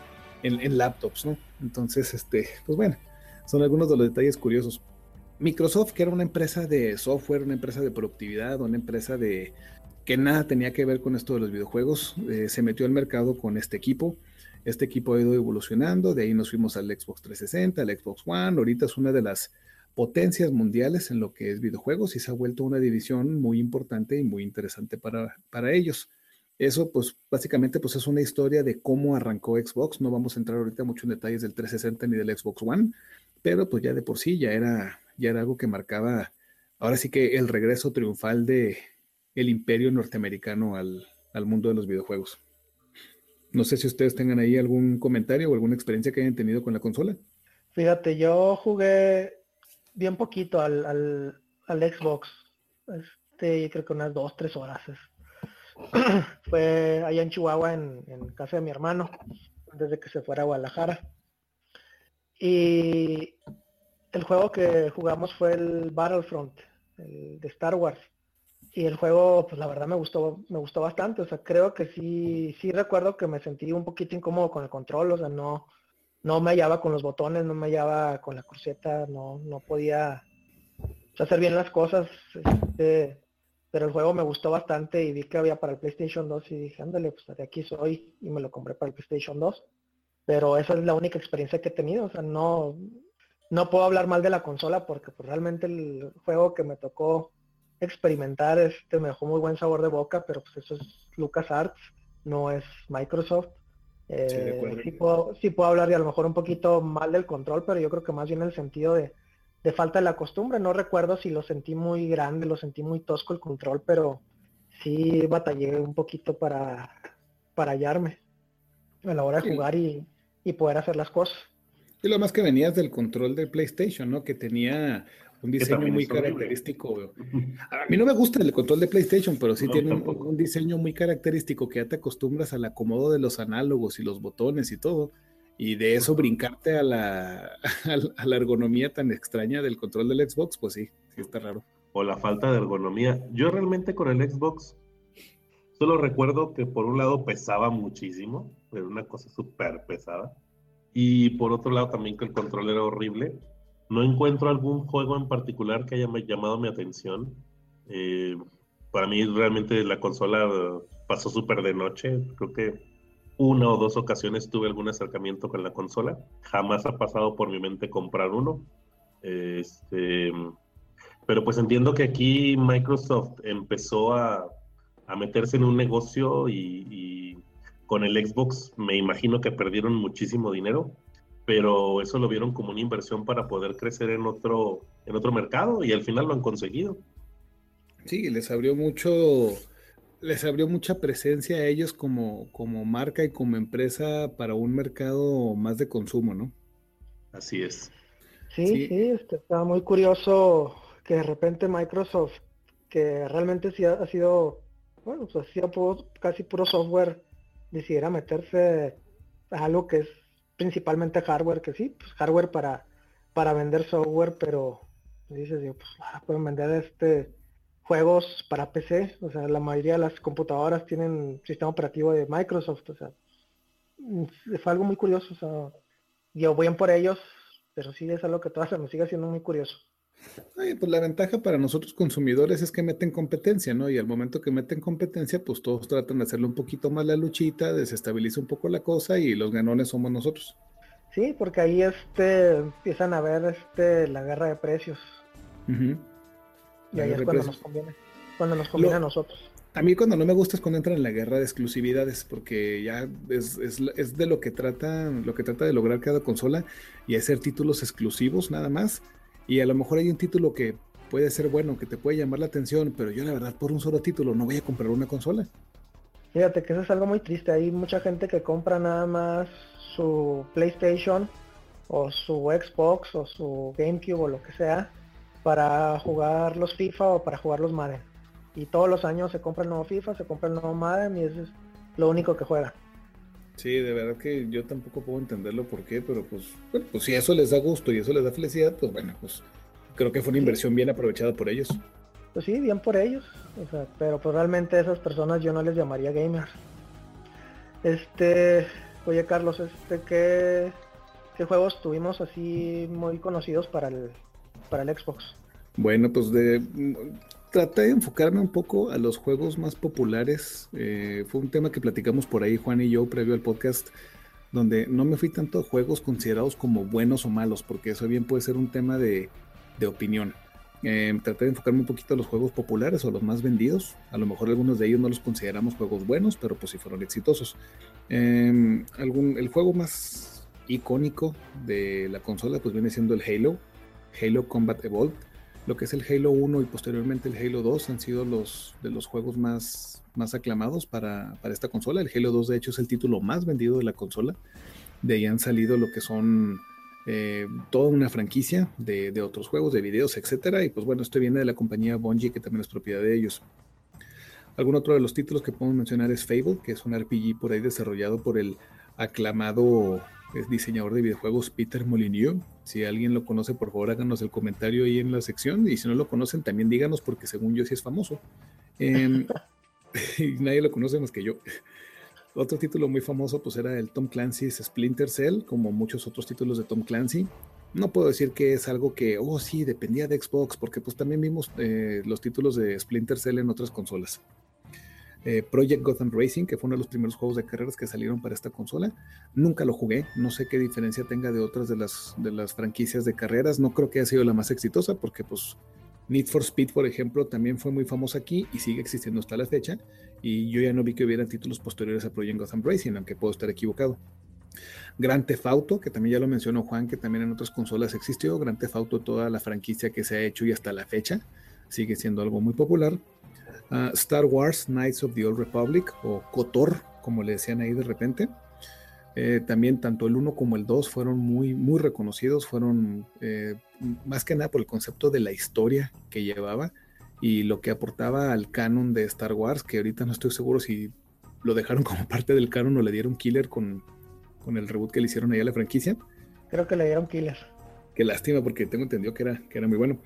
en laptops, ¿no? Entonces, pues bueno, son algunos de los detalles curiosos. Microsoft, que era una empresa de software, una empresa de productividad, una empresa que nada tenía que ver con esto de los videojuegos, se metió al mercado con este equipo. Este equipo ha ido evolucionando, de ahí nos fuimos al Xbox 360, al Xbox One, ahorita es una de las potencias mundiales en lo que es videojuegos y se ha vuelto una división muy importante y muy interesante para ellos. Eso pues básicamente pues es una historia de cómo arrancó Xbox. No vamos a entrar ahorita mucho en detalles del 360 ni del Xbox One, pero pues ya de por sí ya era algo que marcaba ahora sí que el regreso triunfal de el imperio norteamericano al mundo de los videojuegos. No sé si ustedes tengan ahí algún comentario o alguna experiencia que hayan tenido con la consola.
Fíjate, yo jugué bien poquito al Xbox. Creo que unas 2, 3 horas. Fue allá en Chihuahua, en casa de mi hermano. antes de que se fuera a Guadalajara. Y el juego que jugamos fue el Battlefront, el de Star Wars. Y el juego, pues la verdad me gustó bastante. O sea, creo que sí recuerdo que me sentí un poquito incómodo con el control. O sea, no me hallaba con los botones, no me hallaba con la cruceta, no podía hacer bien las cosas. Pero el juego me gustó bastante y vi que había para el PlayStation 2 y dije, ándale, pues de aquí soy, y me lo compré para el PlayStation 2. Pero esa es la única experiencia que he tenido. O sea, no puedo hablar mal de la consola porque pues, realmente el juego que me tocó experimentar me dejó muy buen sabor de boca, pero pues eso es LucasArts, no es Microsoft.
Sí, de acuerdo.
Sí puedo hablar de a lo mejor un poquito mal del control, pero yo creo que más bien en el sentido de falta de la costumbre. No recuerdo si lo sentí muy grande, lo sentí muy tosco el control, pero sí batallé un poquito para hallarme a la hora de
Sí.
jugar y poder hacer las cosas.
Y lo más que venías del control del PlayStation, ¿no? Que tenía un
Que
diseño
también
muy
es horrible.
característico. A mí no me gusta el control de PlayStation, pero sí
No,
tiene
tampoco.
un diseño muy característico que ya te acostumbras al acomodo de los análogos y los botones y todo. Y de eso brincarte a a la ergonomía tan extraña del control del Xbox, pues sí está raro.
O la falta de ergonomía. Yo realmente con el Xbox solo recuerdo que por un lado pesaba muchísimo, era una cosa súper pesada, y por otro lado también que el control era horrible. No encuentro algún juego en particular que haya llamado mi atención. Eh, para mí realmente la consola pasó súper de noche. Creo que una o dos ocasiones tuve algún acercamiento con la consola. Jamás ha pasado por mi mente comprar uno. Este, pero pues entiendo que aquí Microsoft empezó a meterse en un negocio y con el Xbox me imagino que perdieron muchísimo dinero, pero eso lo vieron como una inversión para poder crecer en otro mercado y al final lo han conseguido.
Sí, les abrió mucha presencia a ellos como marca y como empresa para un mercado más de consumo, ¿no?
Así es.
Sí,
Sí,
está muy curioso que de repente Microsoft, que realmente sí ha sido, bueno, pues ha sido casi puro software, decidiera meterse a algo que es principalmente hardware, que sí, pues hardware para vender software, pero dices, yo, pues pueden vender juegos para PC. O sea, la mayoría de las computadoras tienen sistema operativo de Microsoft. O sea, fue algo muy curioso. O sea, yo voy en por ellos, pero sí es algo que todavía me sigue siendo muy curioso.
ay, pues la ventaja para nosotros consumidores es que meten competencia, ¿no? Y al momento que meten competencia, pues todos tratan de hacerle un poquito más la luchita, desestabiliza un poco la cosa y los ganones somos nosotros.
Sí, porque ahí empiezan a ver la guerra de precios.
Ujú.
Y
La
ahí es
guerra de
cuando
precios.
cuando nos conviene a
Lo,
nosotros.
a mí cuando no me gusta es cuando entran en la guerra de exclusividades, porque ya es de lo que trata de lograr cada consola y hacer títulos exclusivos nada más. Y a lo mejor hay un título que puede ser bueno, que te puede llamar la atención, pero yo la verdad por un solo título no voy a comprar una consola.
Fíjate que eso es algo muy triste. Hay mucha gente que compra nada más su PlayStation o su Xbox o su GameCube o lo que sea para jugar los FIFA o para jugar los Madden. Y todos los años se compra el nuevo FIFA, se compra el nuevo Madden y eso es lo único que juega.
Sí, de verdad que yo tampoco puedo entenderlo por qué, pero pues, bueno, pues si eso les da gusto y eso les da felicidad, pues bueno, pues creo que fue una
Sí,
inversión bien aprovechada por ellos.
pues sí, bien por ellos. O sea, pero pues realmente esas personas yo no les llamaría gamers. Este, Oye Carlos, ¿qué juegos tuvimos así muy conocidos para el Xbox?
Bueno, pues traté de enfocarme un poco a los juegos más populares. Fue un tema que platicamos por ahí Juan y yo previo al podcast, donde no me fui tanto a juegos considerados como buenos o malos, porque eso bien puede ser un tema de opinión. Traté de enfocarme un poquito a los juegos populares o los más vendidos. A lo mejor algunos de ellos no los consideramos juegos buenos, pero pues sí fueron exitosos. El juego más icónico de la consola pues viene siendo el Halo Combat Evolved. Lo que es el Halo 1 y posteriormente el Halo 2 han sido de los juegos más aclamados para esta consola. El Halo 2 de hecho es el título más vendido de la consola. De ahí han salido lo que son toda una franquicia de otros juegos, de videos, etcétera. Y pues bueno, esto viene de la compañía Bungie, que también es propiedad de ellos. Algún otro de los títulos que podemos mencionar es Fable, que es un RPG por ahí desarrollado por el aclamado diseñador de videojuegos Peter Molyneux. Si alguien lo conoce, por favor háganos el comentario ahí en la sección, y si no lo conocen también díganos, porque según yo sí es famoso. Y nadie lo conoce más que yo. Otro título muy famoso pues era el Tom Clancy's Splinter Cell, como muchos otros títulos de Tom Clancy. No puedo decir que es algo que, sí, dependía de Xbox, porque pues también vimos los títulos de Splinter Cell en otras consolas. Project Gotham Racing, que fue uno de los primeros juegos de carreras que salieron para esta consola. Nunca lo jugué, no sé qué diferencia tenga de otras de las franquicias de carreras. No creo que haya sido la más exitosa, porque pues Need for Speed, por ejemplo, también fue muy famosa aquí y sigue existiendo hasta la fecha, y yo ya no vi que hubieran títulos posteriores a Project Gotham Racing, aunque puedo estar equivocado. Grand Theft Auto, que también ya lo mencionó Juan, que también en otras consolas existió. Grand Theft Auto, toda la franquicia que se ha hecho y hasta la fecha sigue siendo algo muy popular. Star Wars Knights of the Old Republic, o KOTOR, como le decían ahí de repente. También tanto el 1 como el 2 fueron muy, muy reconocidos, fueron más que nada por el concepto de la historia que llevaba y lo que aportaba al canon de Star Wars, que ahorita no estoy seguro si lo dejaron como parte del canon o le dieron killer con el reboot que le hicieron ahí a la franquicia.
Creo que le dieron killer.
Qué lástima, porque tengo entendido que era muy bueno.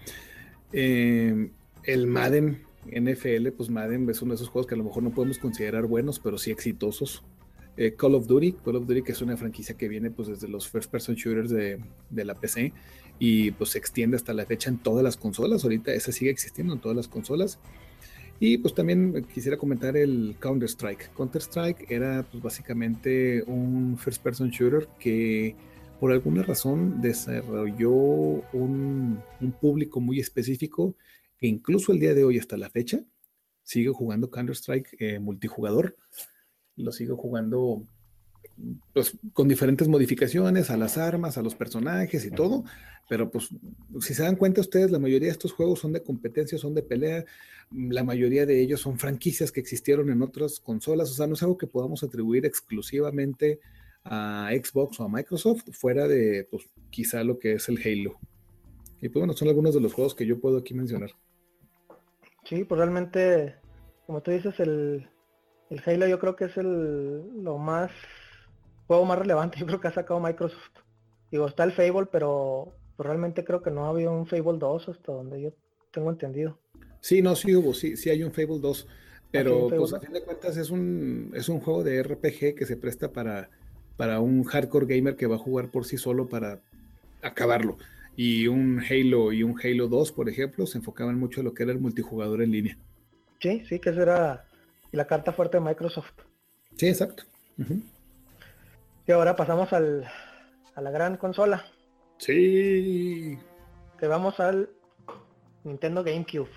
El Madden NFL, pues Madden es uno de esos juegos que a lo mejor no podemos considerar buenos, pero sí exitosos. Call of Duty, que es una franquicia que viene pues desde los first person shooters de la PC, y pues se extiende hasta la fecha en todas las consolas. Ahorita esa sigue existiendo en todas las consolas. Y pues también quisiera comentar el Counter-Strike. Counter-Strike era pues básicamente un first person shooter que por alguna razón desarrolló un público muy específico, que incluso el día de hoy hasta la fecha sigue jugando Counter-Strike multijugador. Lo sigo jugando pues con diferentes modificaciones a las armas, a los personajes y todo, pero pues si se dan cuenta ustedes, la mayoría de estos juegos son de competencia, son de pelea, la mayoría de ellos son franquicias que existieron en otras consolas, o sea, no es algo que podamos atribuir exclusivamente a Xbox o a Microsoft, fuera de pues quizá lo que es el Halo. Y pues bueno, son algunos de los juegos que yo puedo aquí mencionar.
Sí, pues realmente, como tú dices, el Halo yo creo que es el juego más relevante, yo creo que ha sacado Microsoft. Digo, está el Fable, pero pues realmente creo que no ha habido un Fable 2 hasta donde yo tengo entendido.
Sí, no, sí hubo, sí hay un Fable 2,
Aquí hay un
pero
Fable
pues a
2.
fin de cuentas es un juego de RPG que se presta para un hardcore gamer que va a jugar por sí solo para acabarlo. Y un Halo 2, por ejemplo, se enfocaban mucho en lo que era el multijugador en línea.
Sí, que esa era la carta fuerte de Microsoft.
Sí, exacto. Uh-huh.
Y ahora pasamos a la gran consola.
Sí.
Que vamos al Nintendo GameCube.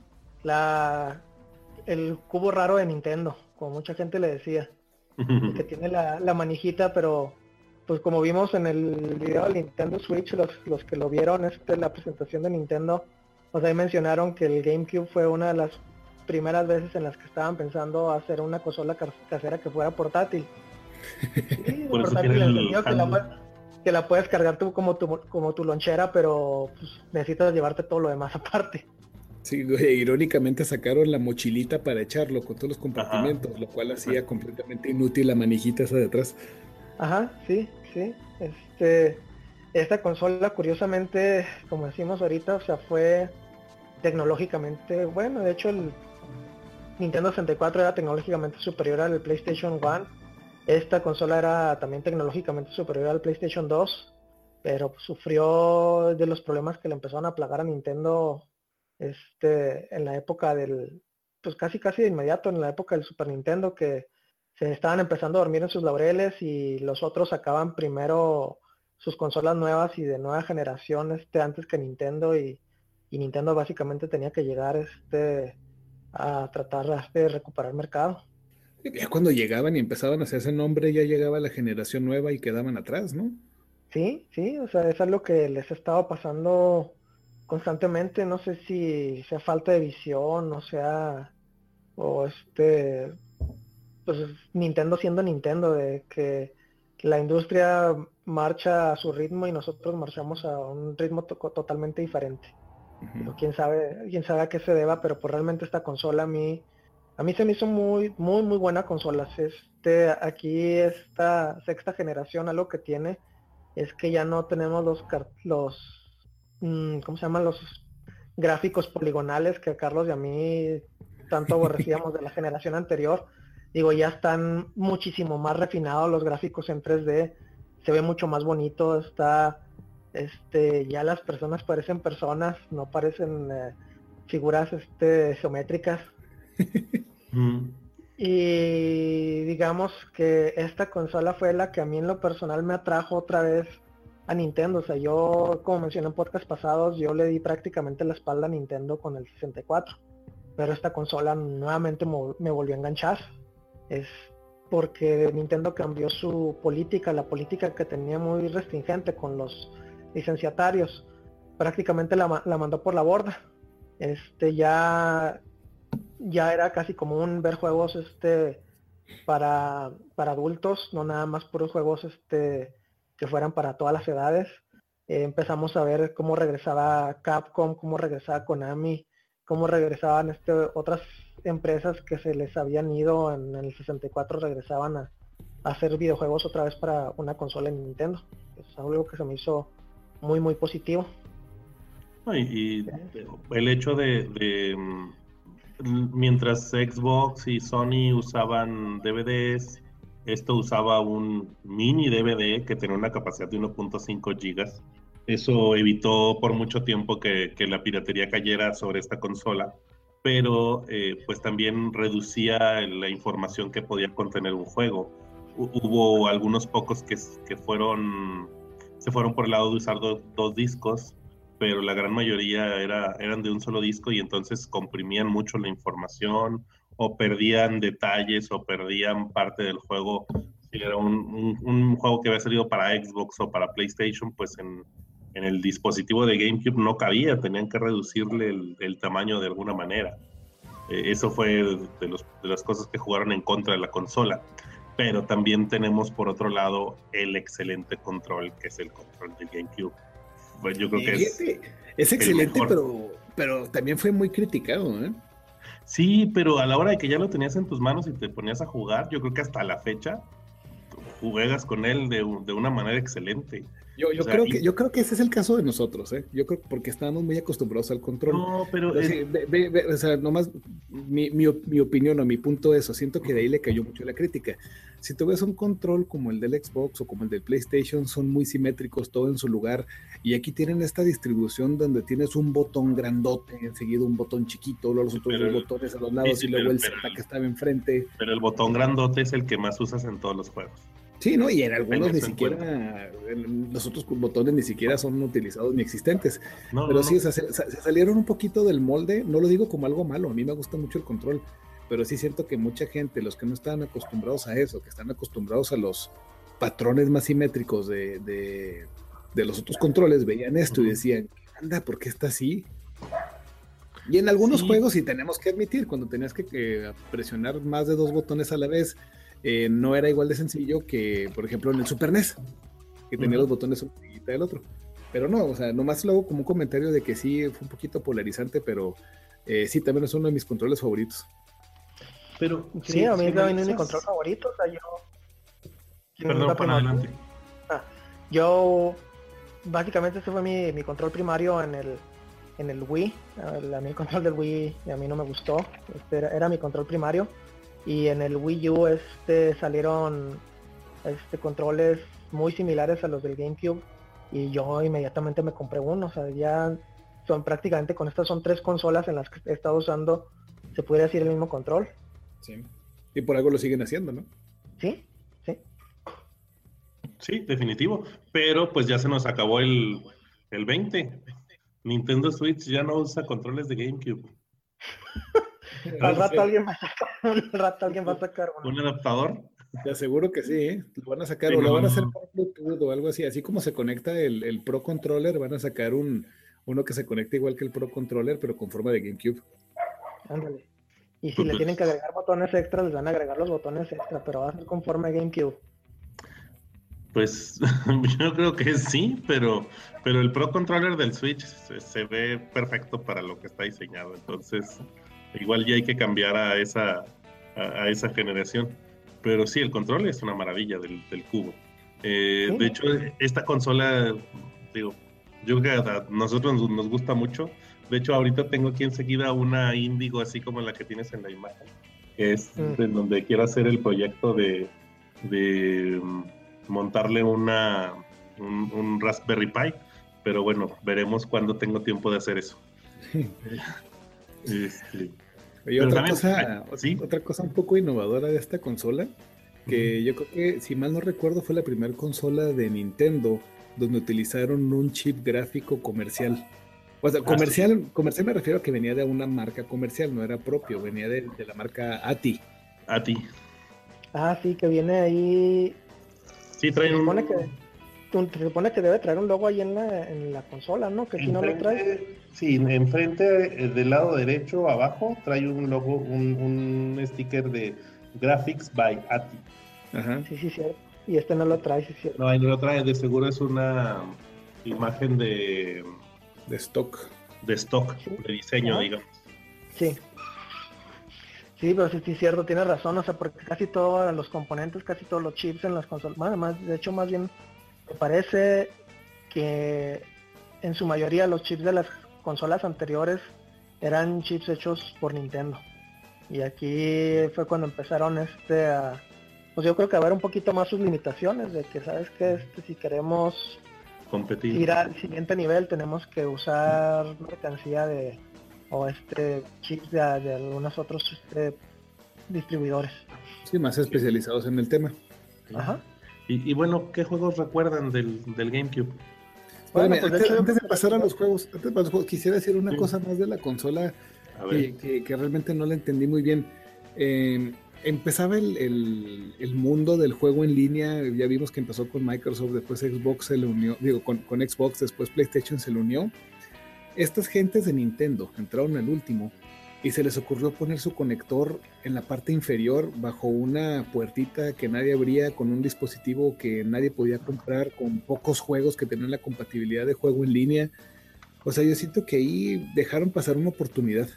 El cubo raro de Nintendo, como mucha gente le decía. El que tiene la manijita, pero pues como vimos en el video del Nintendo Switch, los que lo vieron, la presentación de Nintendo, pues ahí mencionaron que el GameCube fue una de las primeras veces en las que estaban pensando hacer una consola casera que fuera portátil. Sí,
Por eso
portátil
tiene
en el
el
sentido que la puedes cargar tú como tu lonchera, pero pues, necesitas llevarte todo lo demás aparte.
Sí, irónicamente sacaron la mochilita para echarlo con todos los compartimentos. Ajá. Lo cual hacía completamente inútil la manijita esa de atrás.
Ajá, sí. Esta consola, curiosamente, como decimos ahorita, o sea, fue tecnológicamente, bueno, de hecho el Nintendo 64 era tecnológicamente superior al PlayStation 1. Esta consola era también tecnológicamente superior al PlayStation 2, pero sufrió de los problemas que le empezaron a plagar a Nintendo en la época pues casi de inmediato, en la época del Super Nintendo, que se estaban empezando a dormir en sus laureles y los otros sacaban primero sus consolas nuevas y de nueva generación antes que Nintendo, y Nintendo básicamente tenía que llegar a tratar de recuperar mercado.
Ya cuando llegaban y empezaban a hacerse nombre, ya llegaba la generación nueva y quedaban atrás, ¿no?
Sí, o sea, es algo que les ha estado pasando constantemente. No sé si sea falta de visión, o sea, o pues Nintendo siendo Nintendo, de que la industria marcha a su ritmo y nosotros marchamos a un ritmo totalmente diferente. Uh-huh. Quién sabe a qué se deba, pero pues realmente esta consola a mí A mí se me hizo muy, muy, muy buena consola. Aquí esta sexta generación, algo que tiene es que ya no tenemos ¿cómo se llaman? Los gráficos poligonales que a Carlos y a mí tanto aborrecíamos de la generación anterior. Digo, ya están muchísimo más refinados los gráficos en 3D, se ve mucho más bonito, ya las personas parecen personas, no parecen figuras geométricas. Y digamos que esta consola fue la que a mí en lo personal me atrajo otra vez a Nintendo. O sea, yo, como mencioné en podcast pasados, yo le di prácticamente la espalda a Nintendo con el 64. Pero esta consola nuevamente me volvió a enganchar. Es porque Nintendo cambió su política, la política que tenía muy restringente con los licenciatarios. Prácticamente la mandó por la borda. Ya era casi común ver juegos para adultos, no nada más puros juegos que fueran para todas las edades. Empezamos a ver cómo regresaba Capcom, cómo regresaba Konami, cómo regresaban otras empresas que se les habían ido en el 64, regresaban a hacer videojuegos otra vez para una consola en Nintendo. Es algo que se me hizo muy, muy positivo.
Y el hecho de mientras Xbox y Sony usaban DVDs, esto usaba un mini DVD que tenía una capacidad de 1.5 gigas. Eso evitó por mucho tiempo que la piratería cayera sobre esta consola, pero pues también reducía la información que podía contener un juego. Hubo algunos pocos que se fueron por el lado de usar dos discos, pero la gran mayoría eran de un solo disco y entonces comprimían mucho la información o perdían detalles o perdían parte del juego. Si era un juego que había salido para Xbox o para PlayStation, pues en el dispositivo de GameCube no cabía, tenían que reducirle el tamaño de alguna manera. Eso fue de las cosas que jugaron en contra de la consola. Pero también tenemos por otro lado el excelente control, que es el control del GameCube. Pues yo creo que
es excelente, pero también fue muy criticado, ¿eh?
Sí, pero a la hora de que ya lo tenías en tus manos y te ponías a jugar, yo creo que hasta la fecha juegas con él de una manera excelente.
Yo creo que ese es el caso de nosotros, ¿eh? Yo creo porque estábamos muy acostumbrados al control.
No, pero
sí, o sea, nomás mi opinión o mi punto es eso, siento que de ahí le cayó mucho la crítica. Si tú ves un control como el del Xbox o como el del PlayStation, son muy simétricos, todo en su lugar, y aquí tienen esta distribución donde tienes un botón grandote, enseguida un botón chiquito, luego los otros dos botones a los lados y luego el Z que estaba enfrente.
Pero el botón grandote es el que más usas en todos los juegos.
Sí, ¿no? Y en algunos ni siquiera, los otros botones ni siquiera son utilizados ni existentes. Pero sí, se salieron un poquito del molde, no lo digo como algo malo, a mí me gusta mucho el control, pero sí siento que mucha gente, los que no están acostumbrados a eso, que están acostumbrados a los patrones más simétricos de los otros controles, veían esto y decían, anda, ¿por qué está así? Y en algunos juegos, y tenemos que admitir, cuando tenías que presionar más de dos botones a la vez, no era igual de sencillo que, por ejemplo, en el Super NES, que tenía los botones una seguida del otro. Pero no, o sea, nomás luego como un comentario de que sí, fue un poquito polarizante, pero sí, también es uno de mis controles favoritos.
Pero sí, a mí también es mi control favorito, o sea, yo...
Perdón, para adelante.
Yo, básicamente ese fue mi control primario en el Wii. A mí el control del Wii a mí no me gustó, era mi control primario. Y en el Wii U salieron controles muy similares a los del GameCube y yo inmediatamente me compré uno. O sea, ya son prácticamente, con estas son 3 consolas en las que he estado usando, se puede decir el mismo control.
Sí, y por algo lo siguen haciendo, ¿no?
Sí.
Sí, definitivo, pero pues ya se nos acabó el 20. Nintendo Switch ya no usa controles de GameCube.
Al rato alguien va a sacar
¿Un adaptador?
Te aseguro que sí, ¿eh? Lo van a sacar, o lo van a hacer por Bluetooth o algo así como se conecta el Pro Controller, van a sacar uno que se conecta igual que el Pro Controller, pero con forma de GameCube.
Ándale. Y si le tienen que agregar botones extra, les van a agregar los botones extra, pero va a ser con forma de GameCube.
Pues yo creo que sí, pero el Pro Controller del Switch se ve perfecto para lo que está diseñado. Entonces, Igual ya hay que cambiar a esa generación. Pero sí, el control es una maravilla del cubo.
Sí,
De hecho, esta consola, digo, yo creo que a nosotros nos gusta mucho. De hecho, ahorita tengo aquí enseguida una Índigo, así como la que tienes en la imagen, que es en donde quiero hacer el proyecto de montarle un Raspberry Pi. Pero bueno, veremos cuándo tengo tiempo de hacer eso. Este,
Y
pero
otra
también,
cosa,
sí,
otra cosa un poco innovadora de esta consola, que yo creo que, si mal no recuerdo, fue la primera consola de Nintendo donde utilizaron un chip gráfico comercial. O sea,
sí,
comercial me refiero a que venía de una marca comercial, no era propio, venía de la marca ATI.
a ti.
sí, que viene ahí.
Sí,
Se
traen
supone que,
un,
se supone que debe traer un logo ahí en la consola, ¿no? Que si no lo trae.
enfrente, sí, enfrente del lado derecho abajo trae un logo, un sticker de Graphics by ATI.
Ajá,
Sí, sí, cierto. Y este no lo trae, sí, cierto.
No, ahí no lo trae, de seguro es una imagen
de stock.
de stock,
Sí.
de diseño,
Ajá.
digamos.
Sí. Sí, pero sí, sí, cierto, tienes razón, o sea, porque casi todos los componentes, casi todos los chips en las consolas, bueno, de hecho, más bien, me parece que en su mayoría los chips de las consolas anteriores eran chips hechos por Nintendo. Y aquí fue cuando empezaron pues yo creo que a ver un poquito más sus limitaciones, de que sabes que si queremos
Competir.
ir al siguiente nivel tenemos que usar mercancía o chips de algunos otros distribuidores.
Sí, más especializados en el tema.
Ajá.
Y bueno, ¿qué juegos recuerdan del GameCube?
Bueno,
Espérame,
pues de hecho yo
antes
creo
de
que
pasar a los juegos, quisiera decir una
Sí.
cosa más de la consola
A ver,
que realmente no la entendí muy bien. Empezaba el mundo del juego en línea, ya vimos que empezó con Microsoft, después Xbox se le unió, digo, con Xbox, después PlayStation se le unió. Estas gentes de Nintendo entraron al último y se les ocurrió poner su conector en la parte inferior bajo una puertita que nadie abría, con un dispositivo que nadie podía comprar, con pocos juegos que tenían la compatibilidad de juego en línea. O sea, yo siento que ahí dejaron pasar una oportunidad.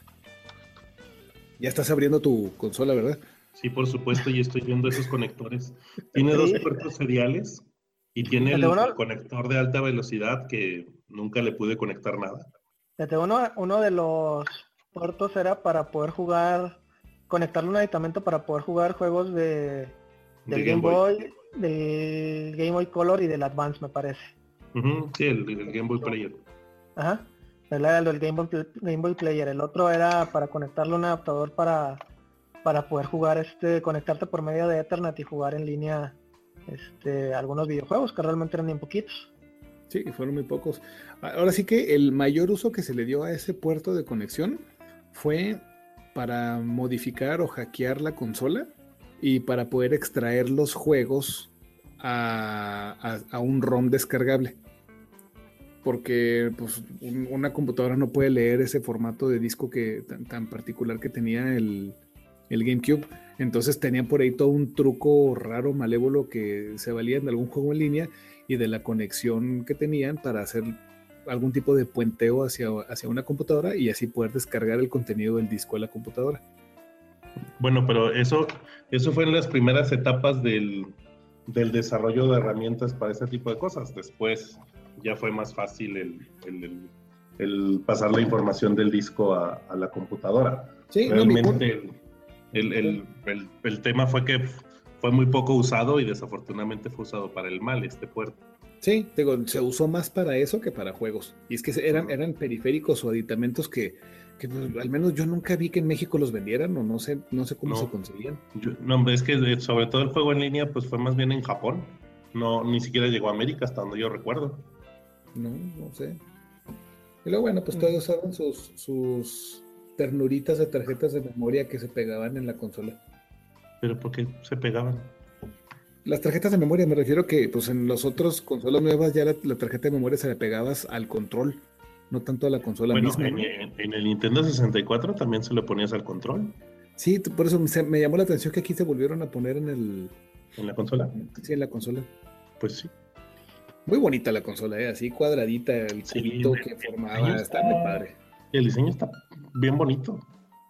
Ya estás abriendo tu consola, ¿verdad?
sí, por supuesto, y estoy viendo esos conectores. Tiene dos
sí.
puertos seriales y tiene
Fíjate,
el conector de alta velocidad que nunca le pude conectar nada.
uno de los puertos era para poder jugar, conectarle un aditamento para poder jugar juegos
De
del
Game
Game
Boy.
Boy, del Game Boy Color y del Advance, me parece.
Ujú, sí, el Game Boy Player.
Ajá. Era el del Game Boy Player. El otro era para conectarle un adaptador para poder jugar conectarte por medio de Ethernet y jugar en línea algunos videojuegos que realmente eran bien poquitos.
Sí, fueron muy pocos. Ahora sí que el mayor uso que se le dio a ese puerto de conexión fue para modificar o hackear la consola y para poder extraer los juegos a un ROM descargable. Porque pues, una computadora no puede leer ese formato de disco tan particular que tenía el GameCube. Entonces tenían por ahí todo un truco raro, malévolo, que se valían de algún juego en línea y de la conexión que tenían para hacer algún tipo de puenteo hacia una computadora y así poder descargar el contenido del disco a la computadora.
Bueno, pero eso fue en las primeras etapas del desarrollo de herramientas para ese tipo de cosas. Después ya fue más fácil el pasar la información del disco a la computadora.
Sí, no,
Realmente el tema fue que fue muy poco usado y desafortunadamente fue usado para el mal este puerto.
sí, digo, se usó más para eso que para juegos. Y es que eran periféricos o aditamentos que pues, al menos yo nunca vi que en México los vendieran o no sé cómo se
No,
conseguían.
no, es que sobre todo el juego en línea pues fue más bien en Japón. No, ni siquiera llegó a América hasta donde yo recuerdo.
No sé. Y luego, bueno, pues todos usaban sus ternuritas de tarjetas de memoria que se pegaban en la consola.
Pero ¿por qué se pegaban?
Las tarjetas de memoria, me refiero que pues en los otros consolas nuevas ya la tarjeta de memoria se la pegabas al control, no tanto a la consola
Bueno,
misma, ¿no?
en el Nintendo 64 también se lo ponías al control
Sí, por eso me llamó la atención que aquí se volvieron a poner
en la consola.
sí, en la consola.
Pues sí.
Muy bonita la consola, así cuadradita, el
Sí,
cubito que
el
formaba,
diseño
está muy padre.
el diseño está bien bonito.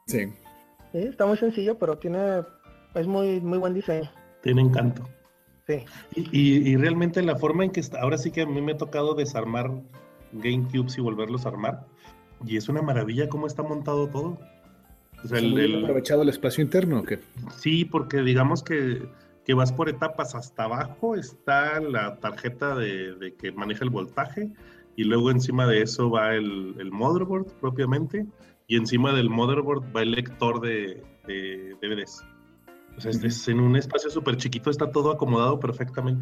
Sí.
Sí, está muy sencillo, pero es muy, muy buen diseño.
Tiene encanto.
Sí.
Y realmente la forma en que está, ahora sí que a mí me ha tocado desarmar GameCubes y volverlos a armar, y es una maravilla cómo está montado todo. O sea,
Muy bien aprovechado el espacio interno, ¿o qué?
sí, porque digamos que vas por etapas. Hasta abajo está la tarjeta de que maneja el voltaje, y luego encima de eso va el motherboard propiamente, y encima del motherboard va el lector de DVDs. O sea, es en un espacio súper chiquito, está todo acomodado perfectamente.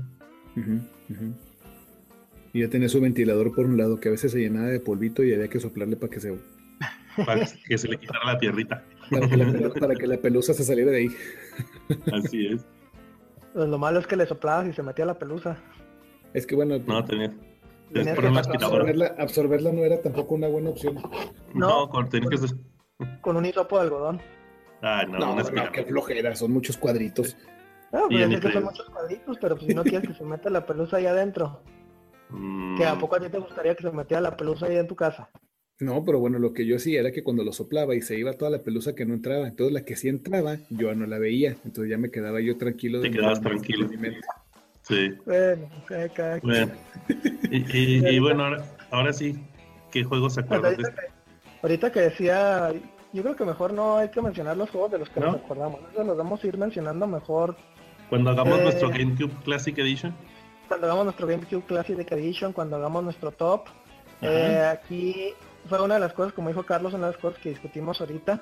Y ya tenía su ventilador por un lado, que a veces se llenaba de polvito y había que soplarle para que
se le quitara la tierrita.
para que la pelusa se saliera de ahí.
Así es.
Pues lo malo es que le soplabas y se metía la pelusa.
Es que bueno,
No,
Tenías
por
que
una
sacarlo.
aspiradora.
absorberla no era tampoco una buena opción.
No, tenías que...
Con un hisopo de algodón.
Ah, no, una
No,
aspiradora.
qué flojera, son muchos cuadritos.
No,
Y
pues
ya
ya
ni
sé que son
crees.
muchos cuadritos, pero pues si no quieres que se meta la pelusa ahí adentro, ¿que a poco a ti te gustaría que se metiera la pelusa ahí en tu casa?
No, pero bueno, lo que yo hacía era que cuando lo soplaba y se iba toda la pelusa que no entraba, entonces la que sí entraba, yo no la veía, entonces ya me quedaba yo tranquilo
Te
de
quedabas
mi
tranquilo.
entretenimiento.
Sí.
Bueno, cada
Bueno.
quien.
Y bueno, ahora sí, ¿qué juegos se acuerdan de esto?
Ahorita que decía, yo creo que mejor no hay que mencionar los juegos de los que nos
¿No?
acordamos. Eso los vamos a ir mencionando mejor
Cuando hagamos nuestro GameCube Classic Edition.
cuando hagamos nuestro GameCube Classic Edition, cuando hagamos nuestro top. Aquí fue una de las cosas, como dijo Carlos, una de las cosas que discutimos ahorita,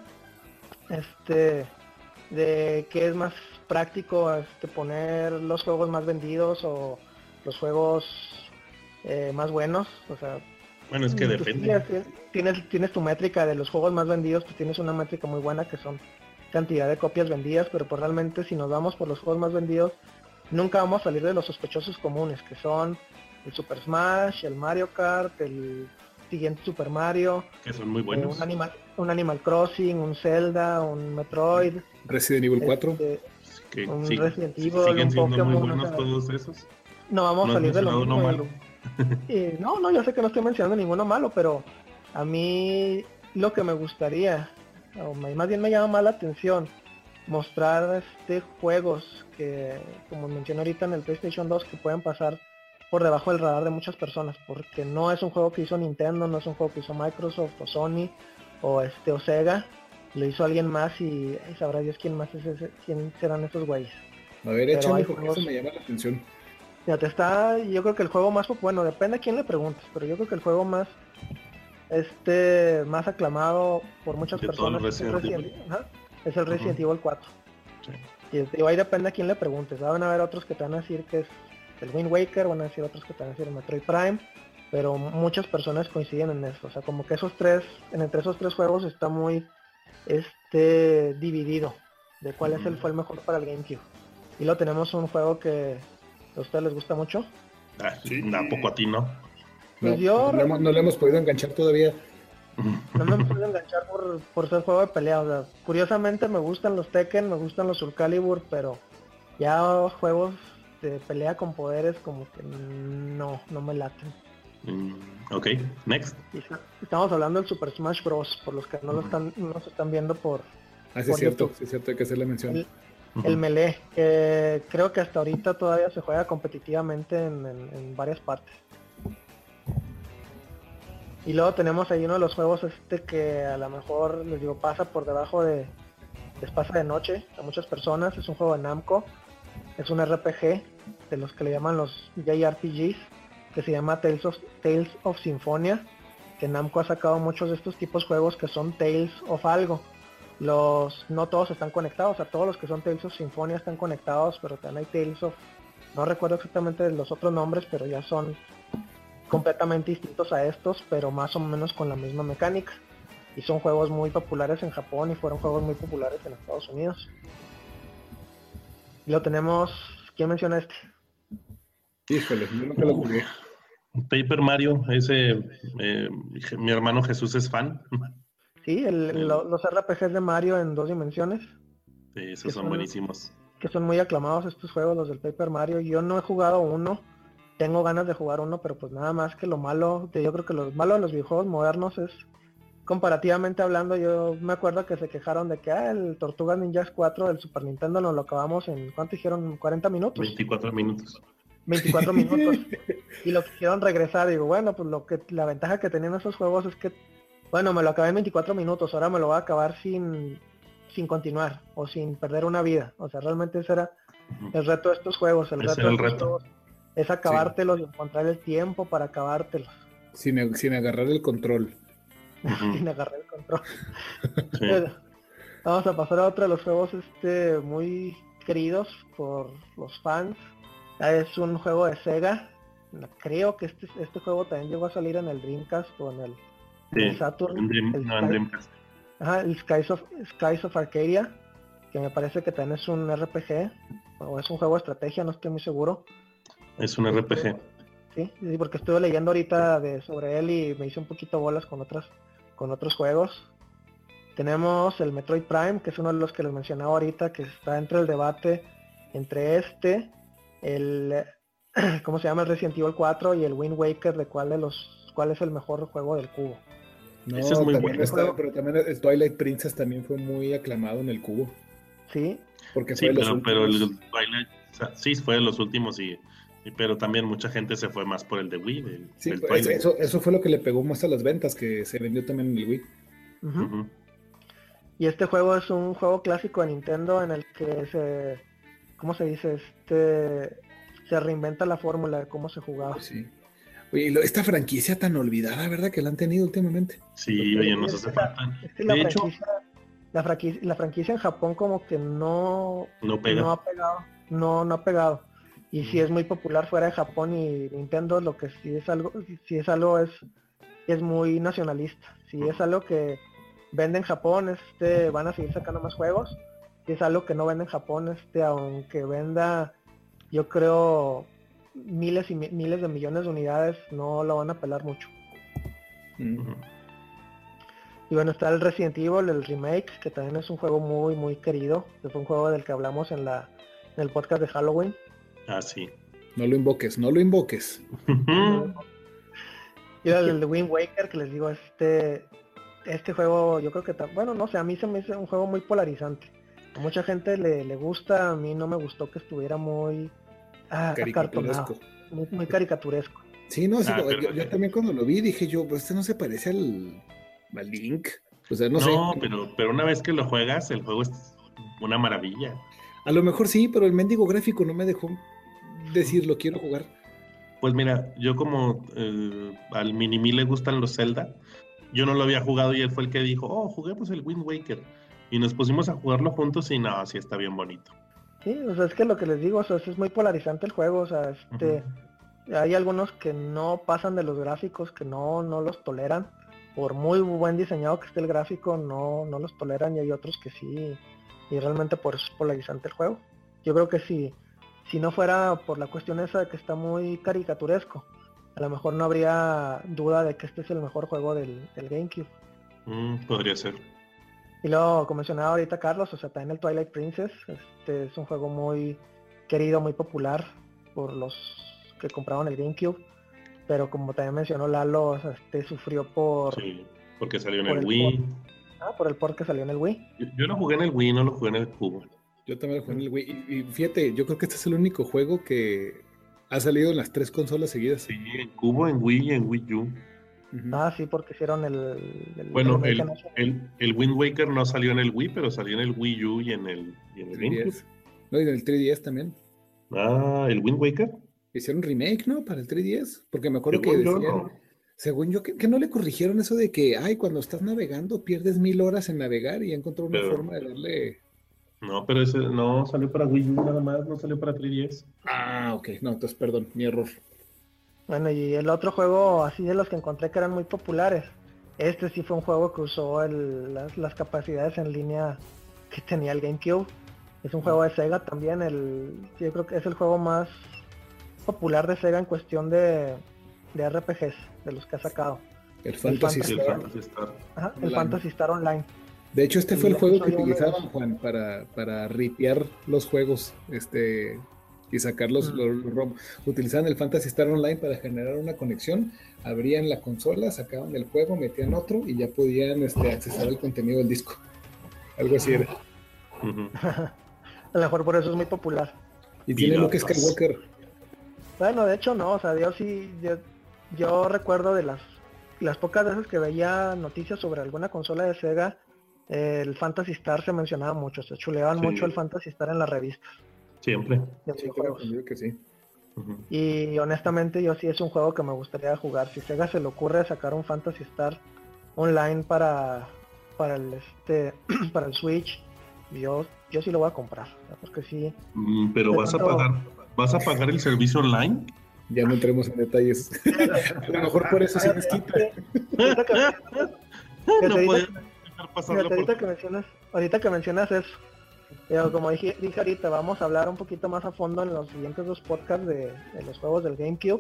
de qué es más práctico poner los juegos más vendidos o los juegos más buenos. O sea,
Bueno, es que
pues,
depende.
tienes tu métrica de los juegos más vendidos, pues tienes una métrica muy buena que son cantidad de copias vendidas, pero pues realmente si nos vamos por los juegos más vendidos, nunca vamos a salir de los sospechosos comunes, que son el Super Smash, el Mario Kart, el siguiente Super Mario,
Que son muy buenos.
un Animal Crossing, un Zelda, un Metroid,
Resident Evil 4.
Que
un
sí,
Resident Evil,
siguen
un
siendo muy
Pokémon.
buenos
O sea,
todos esos.
no vamos a
No has
salir de lo
mencionado
mismo.
uno malo.
No, yo sé que no estoy mencionando ninguno malo, pero a mí lo que me gustaría, o más bien me llama más la atención, mostrar juegos que, como mencioné ahorita en el PlayStation 2, que pueden pasar por debajo del radar de muchas personas, porque no es un juego que hizo Nintendo, no es un juego que hizo Microsoft o Sony o Sega, lo hizo alguien más y sabrá Dios quién más es quién serán esos güeyes.
A ver,
Pero
échame
hay
porque
juegos,
eso me llama la atención.
yo creo que el juego más, bueno, depende a quién le preguntes, pero yo creo que el juego más más aclamado por muchas
De todo el
personas es el Resident Evil 4.
Sí.
Y ahí depende a quién le preguntes. Van a haber otros que te van a decir que es el Wind Waker, van a decir otros que te van a decir el Metroid Prime, pero muchas personas coinciden en eso. O sea, como que entre esos tres juegos está muy dividido de cuál fue el mejor para el GameCube. Y lo tenemos un juego que a ustedes les gusta mucho.
Sí. ¿A poco a ti no?
Pues
no le hemos podido enganchar todavía.
No me puedo enganchar por ser juego de pelea. O sea, curiosamente me gustan los Tekken, me gustan los Soul Calibur, pero ya juegos de pelea con poderes como que no me laten.
Ok, next.
Estamos hablando del Super Smash Bros. Por los que no nos están viendo por
sí es cierto, sí es cierto, hay que hacerle mención.
El Melee, que creo que hasta ahorita todavía se juega competitivamente en varias partes. Y luego tenemos ahí uno de los juegos que a lo mejor, les digo, pasa por debajo les pasa de noche a muchas personas. Es un juego de Namco, es un RPG de los que le llaman los JRPGs, que se llama Tales of Symphonia, que Namco ha sacado muchos de estos tipos de juegos que son Tales of algo. No todos están conectados, a todos los que son Tales of Symphonia están conectados, pero también hay Tales of, no recuerdo exactamente los otros nombres, pero ya son completamente distintos a estos, pero más o menos con la misma mecánica. Y son juegos muy populares en Japón y fueron juegos muy populares en Estados Unidos. Y lo tenemos, ¿quién menciona este?
Híjole, yo nunca lo jugué.
Paper Mario, ese mi hermano Jesús es fan.
Sí, los RPGs de Mario en 2 dimensiones.
Sí, esos son buenísimos.
Que son muy aclamados estos juegos, los del Paper Mario. Yo no he jugado uno, tengo ganas de jugar uno, pero pues nada más que yo creo que lo malo de los videojuegos modernos es comparativamente hablando, yo me acuerdo que se quejaron de que el Tortugas Ninjas 4 del Super Nintendo nos lo acabamos en, ¿cuánto dijeron? 40 minutos.
24 minutos.
24 minutos. Y lo quisieron regresar. Digo, bueno, pues la ventaja que tenían esos juegos es que, bueno, me lo acabé en 24 minutos, ahora me lo voy a acabar sin continuar o sin perder una vida. O sea, realmente ese era el reto de estos juegos. El reto de estos juegos es acabártelos y encontrar el tiempo para acabártelos.
Sin agarrar el control.
Sin agarrar el control. Sí. Vamos a pasar a otro de los juegos muy queridos por los fans. Es un juego de Sega. Creo que este juego también llegó a salir en el Dreamcast o en el Saturn. El Skies of Arcadia, que me parece que también es un RPG o es un juego de estrategia, no estoy muy seguro.
Es un RPG.
Sí, porque estuve leyendo ahorita sobre él y me hice un poquito bolas con otros juegos. Tenemos el Metroid Prime, que es uno de los que les mencionaba ahorita, que está entre el debate entre ¿cómo se llama? El Resident Evil 4 y el Wind Waker, de cuál es el mejor juego del cubo.
No, ese es muy bueno. Pero también el Twilight Princess también fue muy aclamado en el cubo.
Sí.
Porque fue pero el Twilight, sí, fue de los últimos pero también mucha gente se fue más por el de Wii.
Eso fue lo que le pegó más a las ventas, que se vendió también en el Wii.
Y este juego es un juego clásico de Nintendo en el que ¿cómo se dice? Se reinventa la fórmula de cómo se jugaba.
Sí. Oye, esta franquicia tan olvidada, ¿verdad? Que la han tenido últimamente.
Sí, oye, nos hace falta.
De hecho, la franquicia en Japón como que no ha pegado. No ha pegado. Y sí es muy popular fuera de Japón, y Nintendo lo que sí es algo es muy nacionalista. Si es algo que vende en Japón, van a seguir sacando más juegos. Si es algo que no vende en Japón, aunque venda, yo creo, miles y miles de millones de unidades, no lo van a pelar mucho. Y bueno, está el Resident Evil, el remake, que también es un juego muy muy querido, que fue un juego del que hablamos en el podcast de Halloween.
Ah, sí.
No lo invoques.
Y el de Wind Waker, que les digo, este juego, yo creo que, bueno, no sé, a mí se me hizo un juego muy polarizante. A mucha gente le gusta, a mí no me gustó que estuviera muy acartonado, muy caricaturesco.
Sí, no, yo también cuando lo vi dije yo, pues no se parece al Link. O sea, no sé.
Pero una vez que lo juegas, el juego es una maravilla.
A lo mejor sí, pero el mendigo gráfico no me dejó decir lo quiero jugar.
Pues mira, yo como al Minimi le gustan los Zelda, yo no lo había jugado y él fue el que dijo, juguemos el Wind Waker. Y nos pusimos a jugarlo juntos y no, sí está bien bonito.
Sí, o sea, es que lo que les digo, o sea, es muy polarizante el juego, o sea, hay algunos que no pasan de los gráficos, que no los toleran. Por muy buen diseñado que esté el gráfico, no los toleran, y hay otros que sí, y realmente por eso es polarizante el juego. Yo creo que si no fuera por la cuestión esa de que está muy caricaturesco, a lo mejor no habría duda de que este es el mejor juego del GameCube.
Podría ser.
Y luego, como mencionaba ahorita Carlos, o sea, también el Twilight Princess, es un juego muy querido, muy popular por los que compraron el GameCube, pero como también mencionó Lalo, o sea, sufrió
Sí, porque salió en el Wii.
Por el port que salió en el Wii.
Yo lo jugué en el Wii, no lo jugué en el cubo.
Yo también lo jugué en el Wii. Y fíjate, yo creo que este es el único juego que ha salido en las 3 consolas seguidas.
Sí, en cubo, en Wii y en Wii U.
Sí, porque hicieron
bueno, el Wind Waker no salió en el Wii, pero salió en el Wii U y en el GameCube.
No, y en el 3DS también.
¿El Wind Waker?
Hicieron remake, ¿no? Para el 3DS. Porque me acuerdo que decían, según yo, que no le corrigieron eso de que, cuando estás navegando pierdes 1000 horas en navegar, y encontró una forma de darle...
No, pero ese no salió para Wii U nada más, no salió para 3DS.
Ok. No, entonces perdón, mi error.
Bueno, y el otro juego así de los que encontré que eran muy populares, sí fue un juego que usó las capacidades en línea que tenía el GameCube. Es un juego de Sega también, yo creo que es el juego más popular de Sega en cuestión de RPGs, de los que ha sacado.
El Fantasy Star.
El Fantasy Star Online.
De hecho, fue el juego que utilizaban, Juan, para ripear los juegos. y sacar los ROM. Utilizaban el Phantasy Star Online para generar una conexión, abrían la consola, sacaban el juego, metían otro y ya podían accesar el contenido del disco. Algo así era.
A lo mejor por eso es muy popular.
Y tiene Luke Skywalker.
Bueno, de hecho no, o sea, yo recuerdo de las pocas veces que veía noticias sobre alguna consola de Sega, el Phantasy Star se mencionaba mucho, se chuleaban mucho el Phantasy Star en las revistas.
Siempre.
Sí, que sí.
Y honestamente yo sí es un juego que me gustaría jugar. Si Sega se le ocurre sacar un Phantasy Star online para el para el Switch, yo sí lo voy a comprar, porque sí.
Pero ¿vas a pagar el servicio online?
Ya no entremos en detalles. A lo mejor por eso sí les quita.
Ahorita que mencionas eso, pero como dije ahorita, vamos a hablar un poquito más a fondo en los siguientes 2 podcasts de los juegos del GameCube.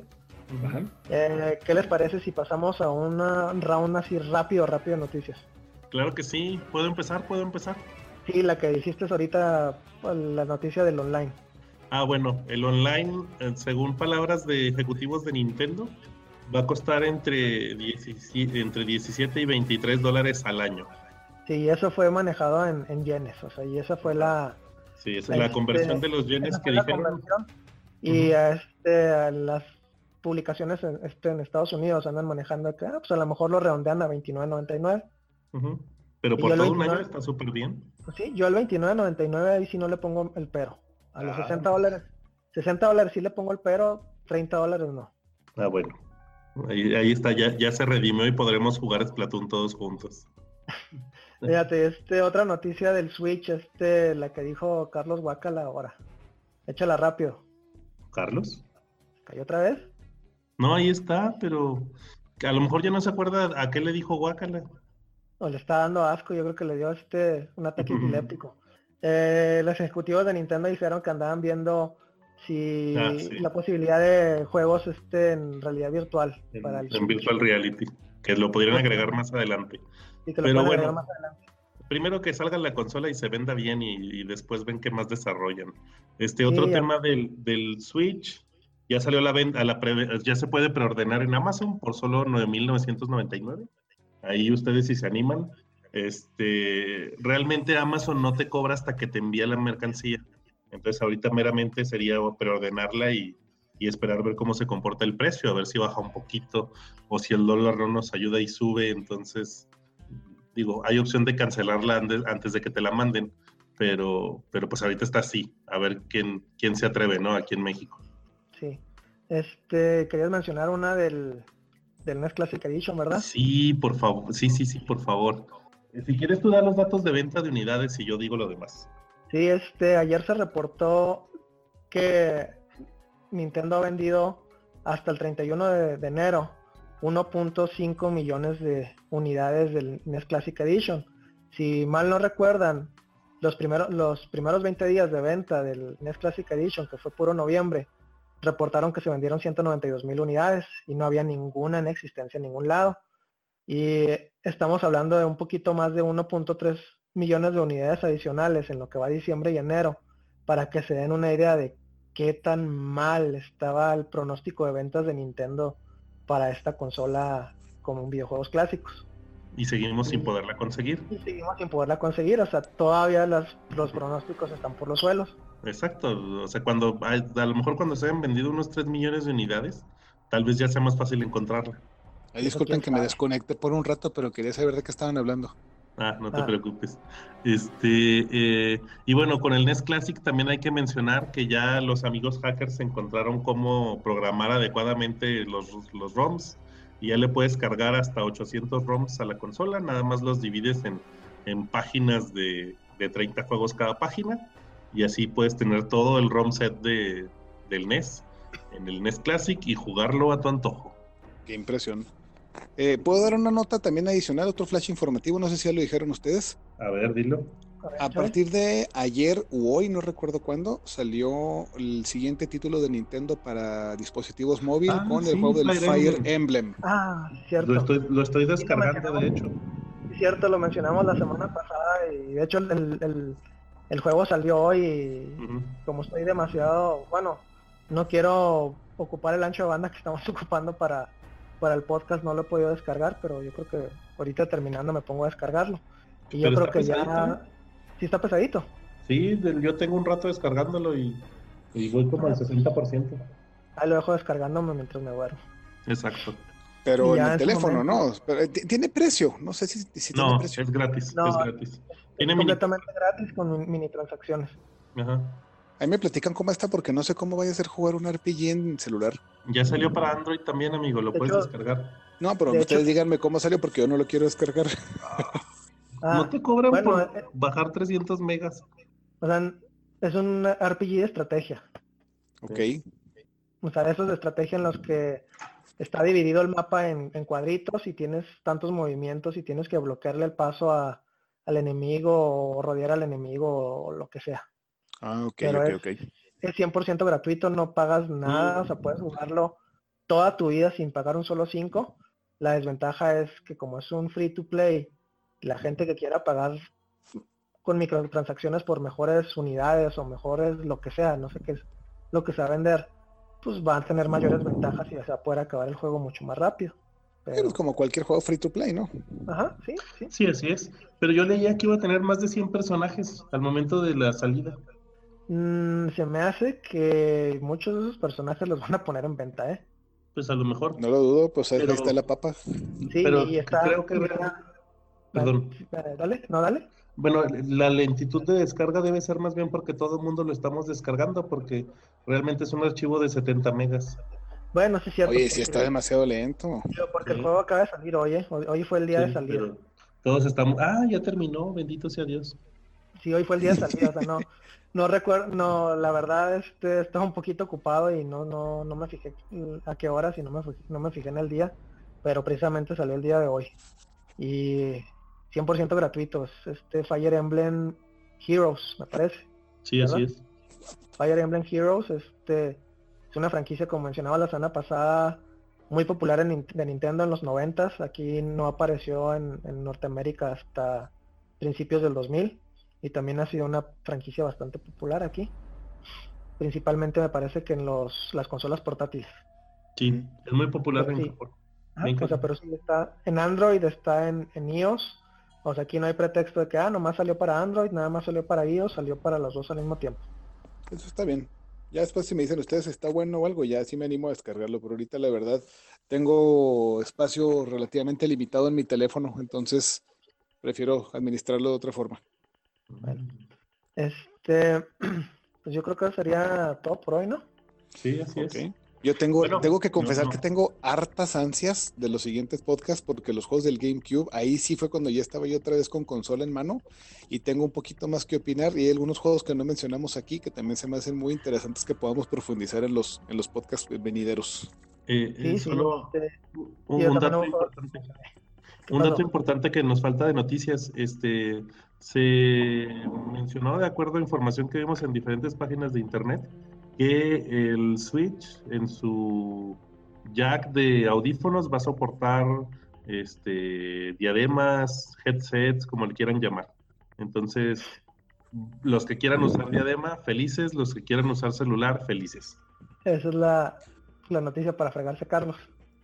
¿Qué les parece si pasamos a una round así rápido de noticias?
Claro que sí, ¿puedo empezar?
Sí, la que dijiste ahorita, la noticia del online.
Bueno, el online, según palabras de ejecutivos de Nintendo, va a costar entre 17 y $23 al año.
Sí, eso fue manejado en yenes, o sea, y esa fue la...
Sí, esa es la conversión de los yenes que dijeron.
Y las publicaciones en Estados Unidos andan manejando que pues a lo mejor lo redondean a $29.99.
Pero por todo un año está súper bien.
Pues sí, yo al $29.99 ahí sí no le pongo el pero. A los $60 sí le pongo el pero, $30 no.
Bueno. Ahí está, ya se redimió y podremos jugar Splatoon todos juntos.
Fíjate, otra noticia del Switch, la que dijo Carlos Guácala ahora. Échala rápido.
¿Carlos?
¿Cayó otra vez?
No, ahí está, pero a lo mejor ya no se acuerda a qué le dijo Guácala.
O le está dando asco, yo creo que le dio un ataque epiléptico. Los ejecutivos de Nintendo dijeron que andaban viendo si la posibilidad de juegos en realidad virtual para el
en Virtual Reality, que lo pudieran agregar más adelante.
Sí, que lo agregar más adelante.
Primero que salga la consola y se venda bien y después ven qué más desarrollan. Otro tema del Switch, ya salió a la venta, ya se puede preordenar en Amazon por solo $9,999. Ahí ustedes si se animan. Realmente Amazon no te cobra hasta que te envía la mercancía. Entonces ahorita meramente sería preordenarla y esperar ver cómo se comporta el precio, a ver si baja un poquito o si el dólar no nos ayuda y sube. Entonces, hay opción de cancelarla antes de que te la manden, pero pues ahorita está así. A ver quién se atreve, ¿no? Aquí en México.
Sí. Querías mencionar una del NES Classic Edition, ¿verdad?
Sí, por favor. Sí, por favor. Si quieres tú dar los datos de venta de unidades y yo digo lo demás.
Sí, ayer se reportó que Nintendo ha vendido hasta el 31 de enero 1.5 millones de unidades del NES Classic Edition. Si mal no recuerdan, los primeros 20 días de venta del NES Classic Edition, que fue puro noviembre, reportaron que se vendieron 192,000 unidades y no había ninguna en existencia en ningún lado. Y estamos hablando de un poquito más de 1.3 millones de unidades adicionales en lo que va diciembre y enero, para que se den una idea de qué tan mal estaba el pronóstico de ventas de Nintendo para esta consola como videojuegos clásicos.
Y seguimos sin poderla conseguir.
O sea, todavía los pronósticos están por los suelos.
Exacto, o sea, a lo mejor cuando se hayan vendido unos 3 millones de unidades, tal vez ya sea más fácil encontrarla.
Disculpen que me desconecte por un rato, pero quería saber de qué estaban hablando.
No te preocupes. Y bueno, con el NES Classic también hay que mencionar que ya los amigos hackers encontraron cómo programar adecuadamente los ROMs y ya le puedes cargar hasta 800 ROMs a la consola, nada más los divides en páginas de 30 juegos cada página y así puedes tener todo el ROM set del NES en el NES Classic y jugarlo a tu antojo.
Qué impresión. ¿Puedo dar una nota también adicional, otro flash informativo? No sé si ya lo dijeron ustedes.
A ver, dilo.
A partir de ayer u hoy, no recuerdo cuándo, salió el siguiente título de Nintendo para dispositivos móviles con el juego del Fire Emblem.
Cierto.
Lo estoy descargando, de hecho.
Cierto, lo mencionamos la semana pasada y de hecho el juego salió hoy y
Ujú.
como estoy demasiado, bueno, no quiero ocupar el ancho de banda que estamos ocupando para el podcast, no lo he podido descargar, pero yo creo que ahorita terminando me pongo a descargarlo. Y yo
Pero
creo
está
que
pesadito, ¿eh?
ya, sí está pesadito.
Sí, yo tengo un rato descargándolo y voy como al 60%.
Ahí lo dejo descargándome mientras me duermo.
Exacto.
Y
Pero en
ya
el
en su
teléfono,
momento,
¿no? Pero, tiene precio, no sé si tiene
No,
precio.
es gratis, es
no,
gratis.
es
Tiene mini.
completamente gratis con mini transacciones.
Ajá.
Ahí me platican cómo está porque no sé cómo vaya a ser jugar un RPG en celular.
Ya salió para Android también, amigo, lo
De
puedes
hecho,
descargar.
No, pero
de hecho,
ustedes díganme cómo salió porque yo no lo quiero descargar.
No
ah,
te cobran
bueno,
por bajar 300 megas.
o sea, es un RPG de estrategia.
Ok.
O sea, esos de estrategia en los que está dividido el mapa en cuadritos y tienes tantos movimientos y tienes que bloquearle el paso al enemigo o rodear al enemigo o lo que sea.
Ah, ok,
Pero
ok,
es,
ok.
es 100% gratuito, no pagas nada, o sea, puedes jugarlo toda tu vida sin pagar un solo 5. La desventaja es que como es un free to play, la gente que quiera pagar con microtransacciones por mejores unidades o mejores lo que sea, no sé qué es lo que se va a vender, pues van a tener mayores ventajas y se va a poder acabar el juego mucho más rápido.
Pero es
Pero,
como cualquier juego free to play, ¿no?
ajá, sí, sí.
Sí, así es. Pero yo leía que iba a tener más de 100 personajes al momento de la salida.
Se me hace que muchos de esos personajes los van a poner en venta, ¿eh?
Pues a lo mejor.
No lo dudo, pues ahí está
Pero,
la papa.
Sí,
pero creo que
y
realmente.
está,
Perdón.
dale, no, dale.
Bueno, la lentitud de descarga debe ser más bien porque todo el mundo lo estamos descargando, porque realmente es un archivo de 70 megas.
Bueno, sí es cierto,
Oye, sí está demasiado lento.
porque el
Sí,
juego acaba de salir hoy, ¿eh? Hoy fue el día de
sí,
salida.
pero todos estamos. Ah, ya terminó, bendito sea Dios.
Sí, hoy fue el día de salida, o sea, no recuerdo, no, la verdad, estaba un poquito ocupado y no me fijé a qué horas y no me fijé en el día, pero precisamente salió el día de hoy. Y 100% gratuitos, Fire Emblem Heroes, me parece,
Sí, así
¿verdad?
es.
Fire Emblem Heroes, es una franquicia, como mencionaba la semana pasada, muy popular de Nintendo en los 90s. Aquí no apareció en Norteamérica hasta principios del 2000 y también ha sido una franquicia bastante popular aquí. Principalmente me parece que en las consolas portátiles.
Sí, es muy popular
Pero
en
sí,
Japón.
ajá,
Bien
o sea,
cañón.
pero sí está en Android, está en iOS. O sea, aquí no hay pretexto de que, nomás salió para Android, nada más salió para iOS, salió para los dos al mismo tiempo.
Eso está bien. Ya después si me dicen ustedes está bueno o algo, ya sí me animo a descargarlo, pero ahorita la verdad tengo espacio relativamente limitado en mi teléfono, entonces prefiero administrarlo de otra forma.
Bueno, este, pues yo creo que sería todo por hoy, ¿no?
Sí, así
Ok.
es.
Yo tengo
Bueno,
que
no,
confesar que
no.
tengo hartas ansias de los siguientes podcasts porque los juegos del GameCube, ahí sí fue cuando ya estaba yo otra vez con consola en mano y tengo un poquito más que opinar y hay algunos juegos que no mencionamos aquí que también se me hacen muy interesantes que podamos profundizar en los podcasts venideros.
Sí, sí,
Solo
sí, yo
un
también
dato
hubo juegos.
importante.
¿Qué
Un dato
pasó?
importante que nos falta de noticias, se mencionó de acuerdo a información que vimos en diferentes páginas de internet, que el Switch en su jack de audífonos va a soportar diademas, headsets, como le quieran llamar. Entonces, los que quieran usar diadema, felices, los que quieran usar celular, felices.
Esa es la noticia para fregarse Carlos.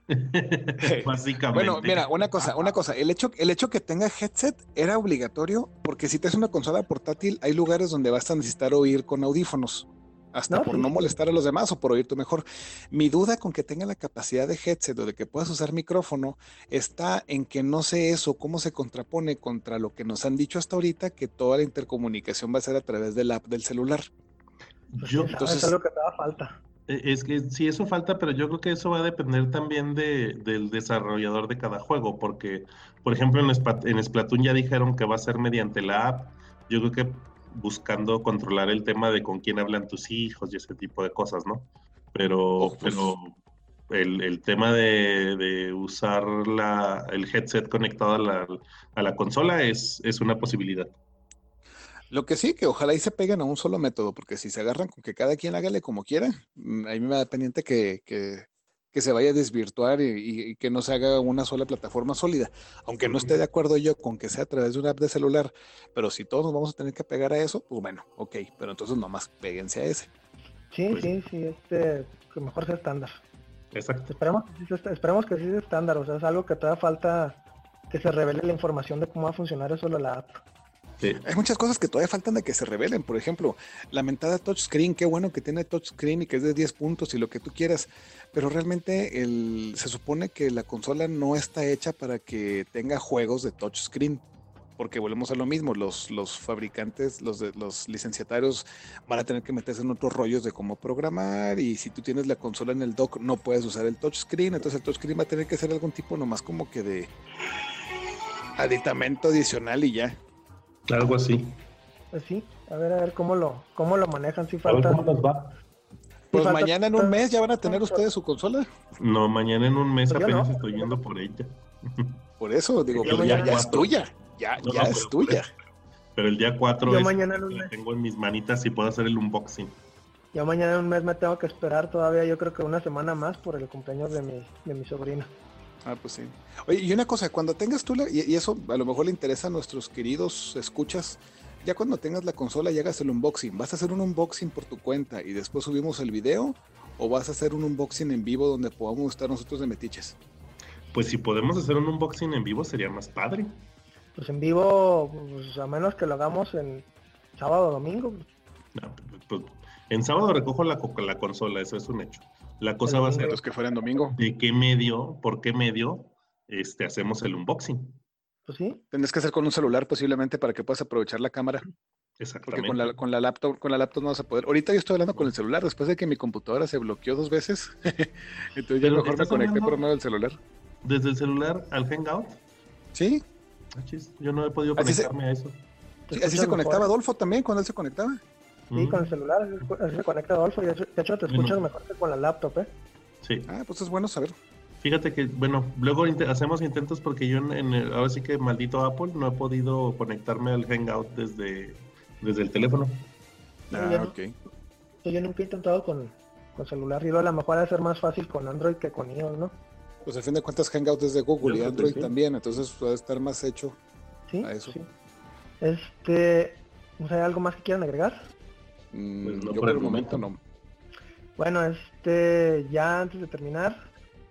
Bueno,
Básicamente.
mira, una cosa, el hecho que tenga headset era obligatorio porque si te es una consola portátil, hay lugares donde vas a necesitar oír con audífonos, hasta
No,
por
sí,
no
sí.
molestar a los demás o por oír tú mejor. Mi duda con que tenga la capacidad de headset o de que puedas usar micrófono está en que no sé eso, cómo se contrapone contra lo que nos han dicho hasta ahorita, que toda la intercomunicación va a ser a través de la app del celular.
Pues quién
Yo
sabe, es
Entonces,
algo que te da falta.
Es que sí, eso falta, pero yo creo que eso va a depender también del desarrollador de cada juego, porque, por ejemplo, en Splatoon ya dijeron que va a ser mediante la app. Yo creo que buscando controlar el tema de con quién hablan tus hijos y ese tipo de cosas, ¿no?
oh,
Pero
pues
el tema de usar el headset conectado a la consola es una posibilidad.
lo que sí, que ojalá y se peguen a un solo método, porque si se agarran con que cada quien hágale como quiera, a mí me da pendiente que que se vaya a desvirtuar y que no se haga una sola plataforma sólida. Aunque no esté de acuerdo yo con que sea a través de una app de celular, pero si todos nos vamos a tener que pegar a eso, pues bueno, ok, pero entonces nomás péguense a ese.
Sí,
Pues
sí, que mejor sea estándar.
Exacto.
Esperemos que sí sea estándar, o sea, es algo que todavía falta que se revele la información de cómo va a funcionar eso de la app.
Sí.
Hay muchas cosas que todavía faltan de que se revelen. Por ejemplo, la mentada touchscreen, qué bueno que tiene touchscreen y que es de 10 puntos y lo que tú quieras, pero realmente se supone que la consola no está hecha para que tenga juegos de touchscreen, porque volvemos a lo mismo, los fabricantes, los licenciatarios van a tener que meterse en otros rollos de cómo programar, y si tú tienes la consola en el dock no puedes usar el touchscreen, entonces el touchscreen va a tener que ser algún tipo nomás como que de aditamento adicional y ya.
Algo así.
Pues sí, a ver cómo lo manejan, si
A ver
falta.
cómo nos va.
Pues
falta-
mañana en un mes ya van a tener ustedes su consola.
No, mañana en un mes
Pues yo
apenas
no.
estoy yendo por ella.
Por eso digo,
Yo
pues ya
mañana-
es tuya. Ya
No,
es
pero-
tuya.
Pero el día 4
Yo mañana en un
la
mes.
tengo en mis manitas y puedo hacer el unboxing.
Yo mañana en un mes me tengo que esperar todavía, yo creo que una semana más por el cumpleaños de mi sobrina.
Ah, pues sí. Oye, y una cosa, cuando tengas tú y eso a lo mejor le interesa a nuestros queridos escuchas, ya cuando tengas la consola y hagas el unboxing, ¿vas a hacer un unboxing por tu cuenta y después subimos el video? ¿O vas a hacer un unboxing en vivo donde podamos estar nosotros de metiches?
Pues si podemos hacer un unboxing en vivo sería más padre.
Pues en vivo, pues a menos que lo hagamos en sábado o domingo.
No, pues, en sábado recojo la consola, eso es un hecho. La cosa
El
va a
domingo.
ser
Los que fueran domingo.
de qué medio, por qué medio, hacemos el unboxing.
Pues sí,
Tendrás que hacer con un celular posiblemente para que puedas aprovechar la cámara. Porque
Exactamente.
con la laptop no vas a poder. Ahorita yo estoy hablando con el celular después de que mi computadora se bloqueó 2 veces. Entonces ya
Pero
mejor me
¿estás
conecté
hablando
por medio del celular.
Desde el celular al Hangout.
Sí,
Ah, chis, yo no he podido
Así se-
conectarme a eso.
te
sí, así
escuchas
se conectaba
mejor.
Adolfo también cuando él se conectaba.
Sí,
Mm,
con el celular, así se conecta Adolfo, y de hecho te escuchas
Bueno.
mejor que con la laptop, ¿eh?
sí.
Ah, pues es bueno saber.
Fíjate que, bueno, luego hacemos intentos porque yo ahora sí que maldito Apple no he podido conectarme al Hangout desde el teléfono.
ya no.
Ok.
Yo nunca he intentado con celular, y a lo mejor ha de ser más fácil con Android que con iOS, ¿no?
Pues al fin de cuentas Hangout es de Google
Yo
y
creo que
Android
sí.
también, entonces puede estar más hecho.
Sí,
A eso.
sí. No sé, ¿algo más que quieran agregar?
Pues no
Yo
por
por
el
el momento
momento.
no.
Bueno, ya antes de terminar,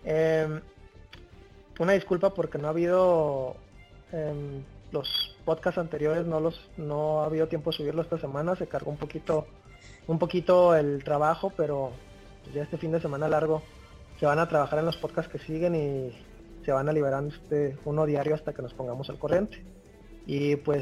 una disculpa porque no ha habido los podcasts anteriores, no ha habido tiempo de subirlo esta semana, se cargó un poquito el trabajo, pero pues ya este fin de semana largo se van a trabajar en los podcasts que siguen y se van a liberar uno diario hasta que nos pongamos al corriente. Y pues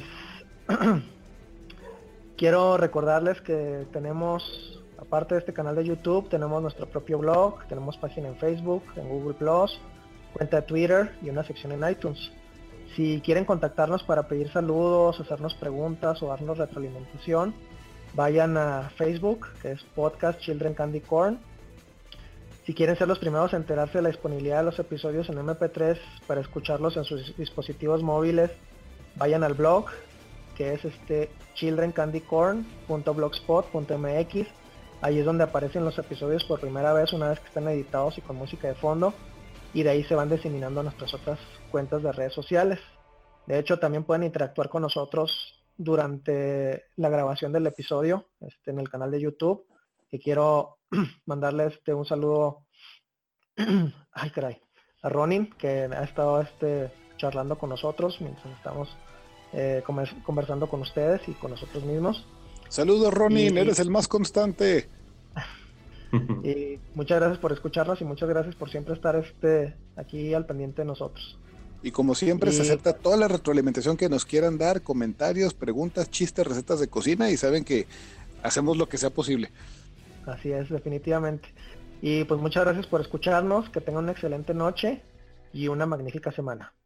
quiero recordarles que tenemos, aparte de este canal de YouTube, tenemos nuestro propio blog, tenemos página en Facebook, en Google+, cuenta de Twitter y una sección en iTunes. Si quieren contactarnos para pedir saludos, hacernos preguntas o darnos retroalimentación, vayan a Facebook, que es Podcast Children Candy Corn. Si quieren ser los primeros a enterarse de la disponibilidad de los episodios en MP3 para escucharlos en sus dispositivos móviles, vayan al blog, que es childrencandycorn.blogspot.mx. Ahí es donde aparecen los episodios por primera vez una vez que están editados y con música de fondo, y de ahí se van diseminando a nuestras otras cuentas de redes sociales. De hecho, también pueden interactuar con nosotros durante la grabación del episodio en el canal de YouTube, que quiero mandarle un saludo ay caray, a Ronin, que ha estado charlando con nosotros mientras estamos conversando con ustedes y con nosotros mismos.
Saludos Ronin,
Y-
eres el más constante.
Y muchas gracias por escucharnos y muchas gracias por siempre estar aquí al pendiente de nosotros.
Y como siempre se
Y-
acepta toda la retroalimentación que nos quieran dar, comentarios, preguntas, chistes, recetas de cocina, y saben que hacemos lo que sea posible.
Así es, definitivamente. Y pues muchas gracias por escucharnos, que tengan una excelente noche y una magnífica semana.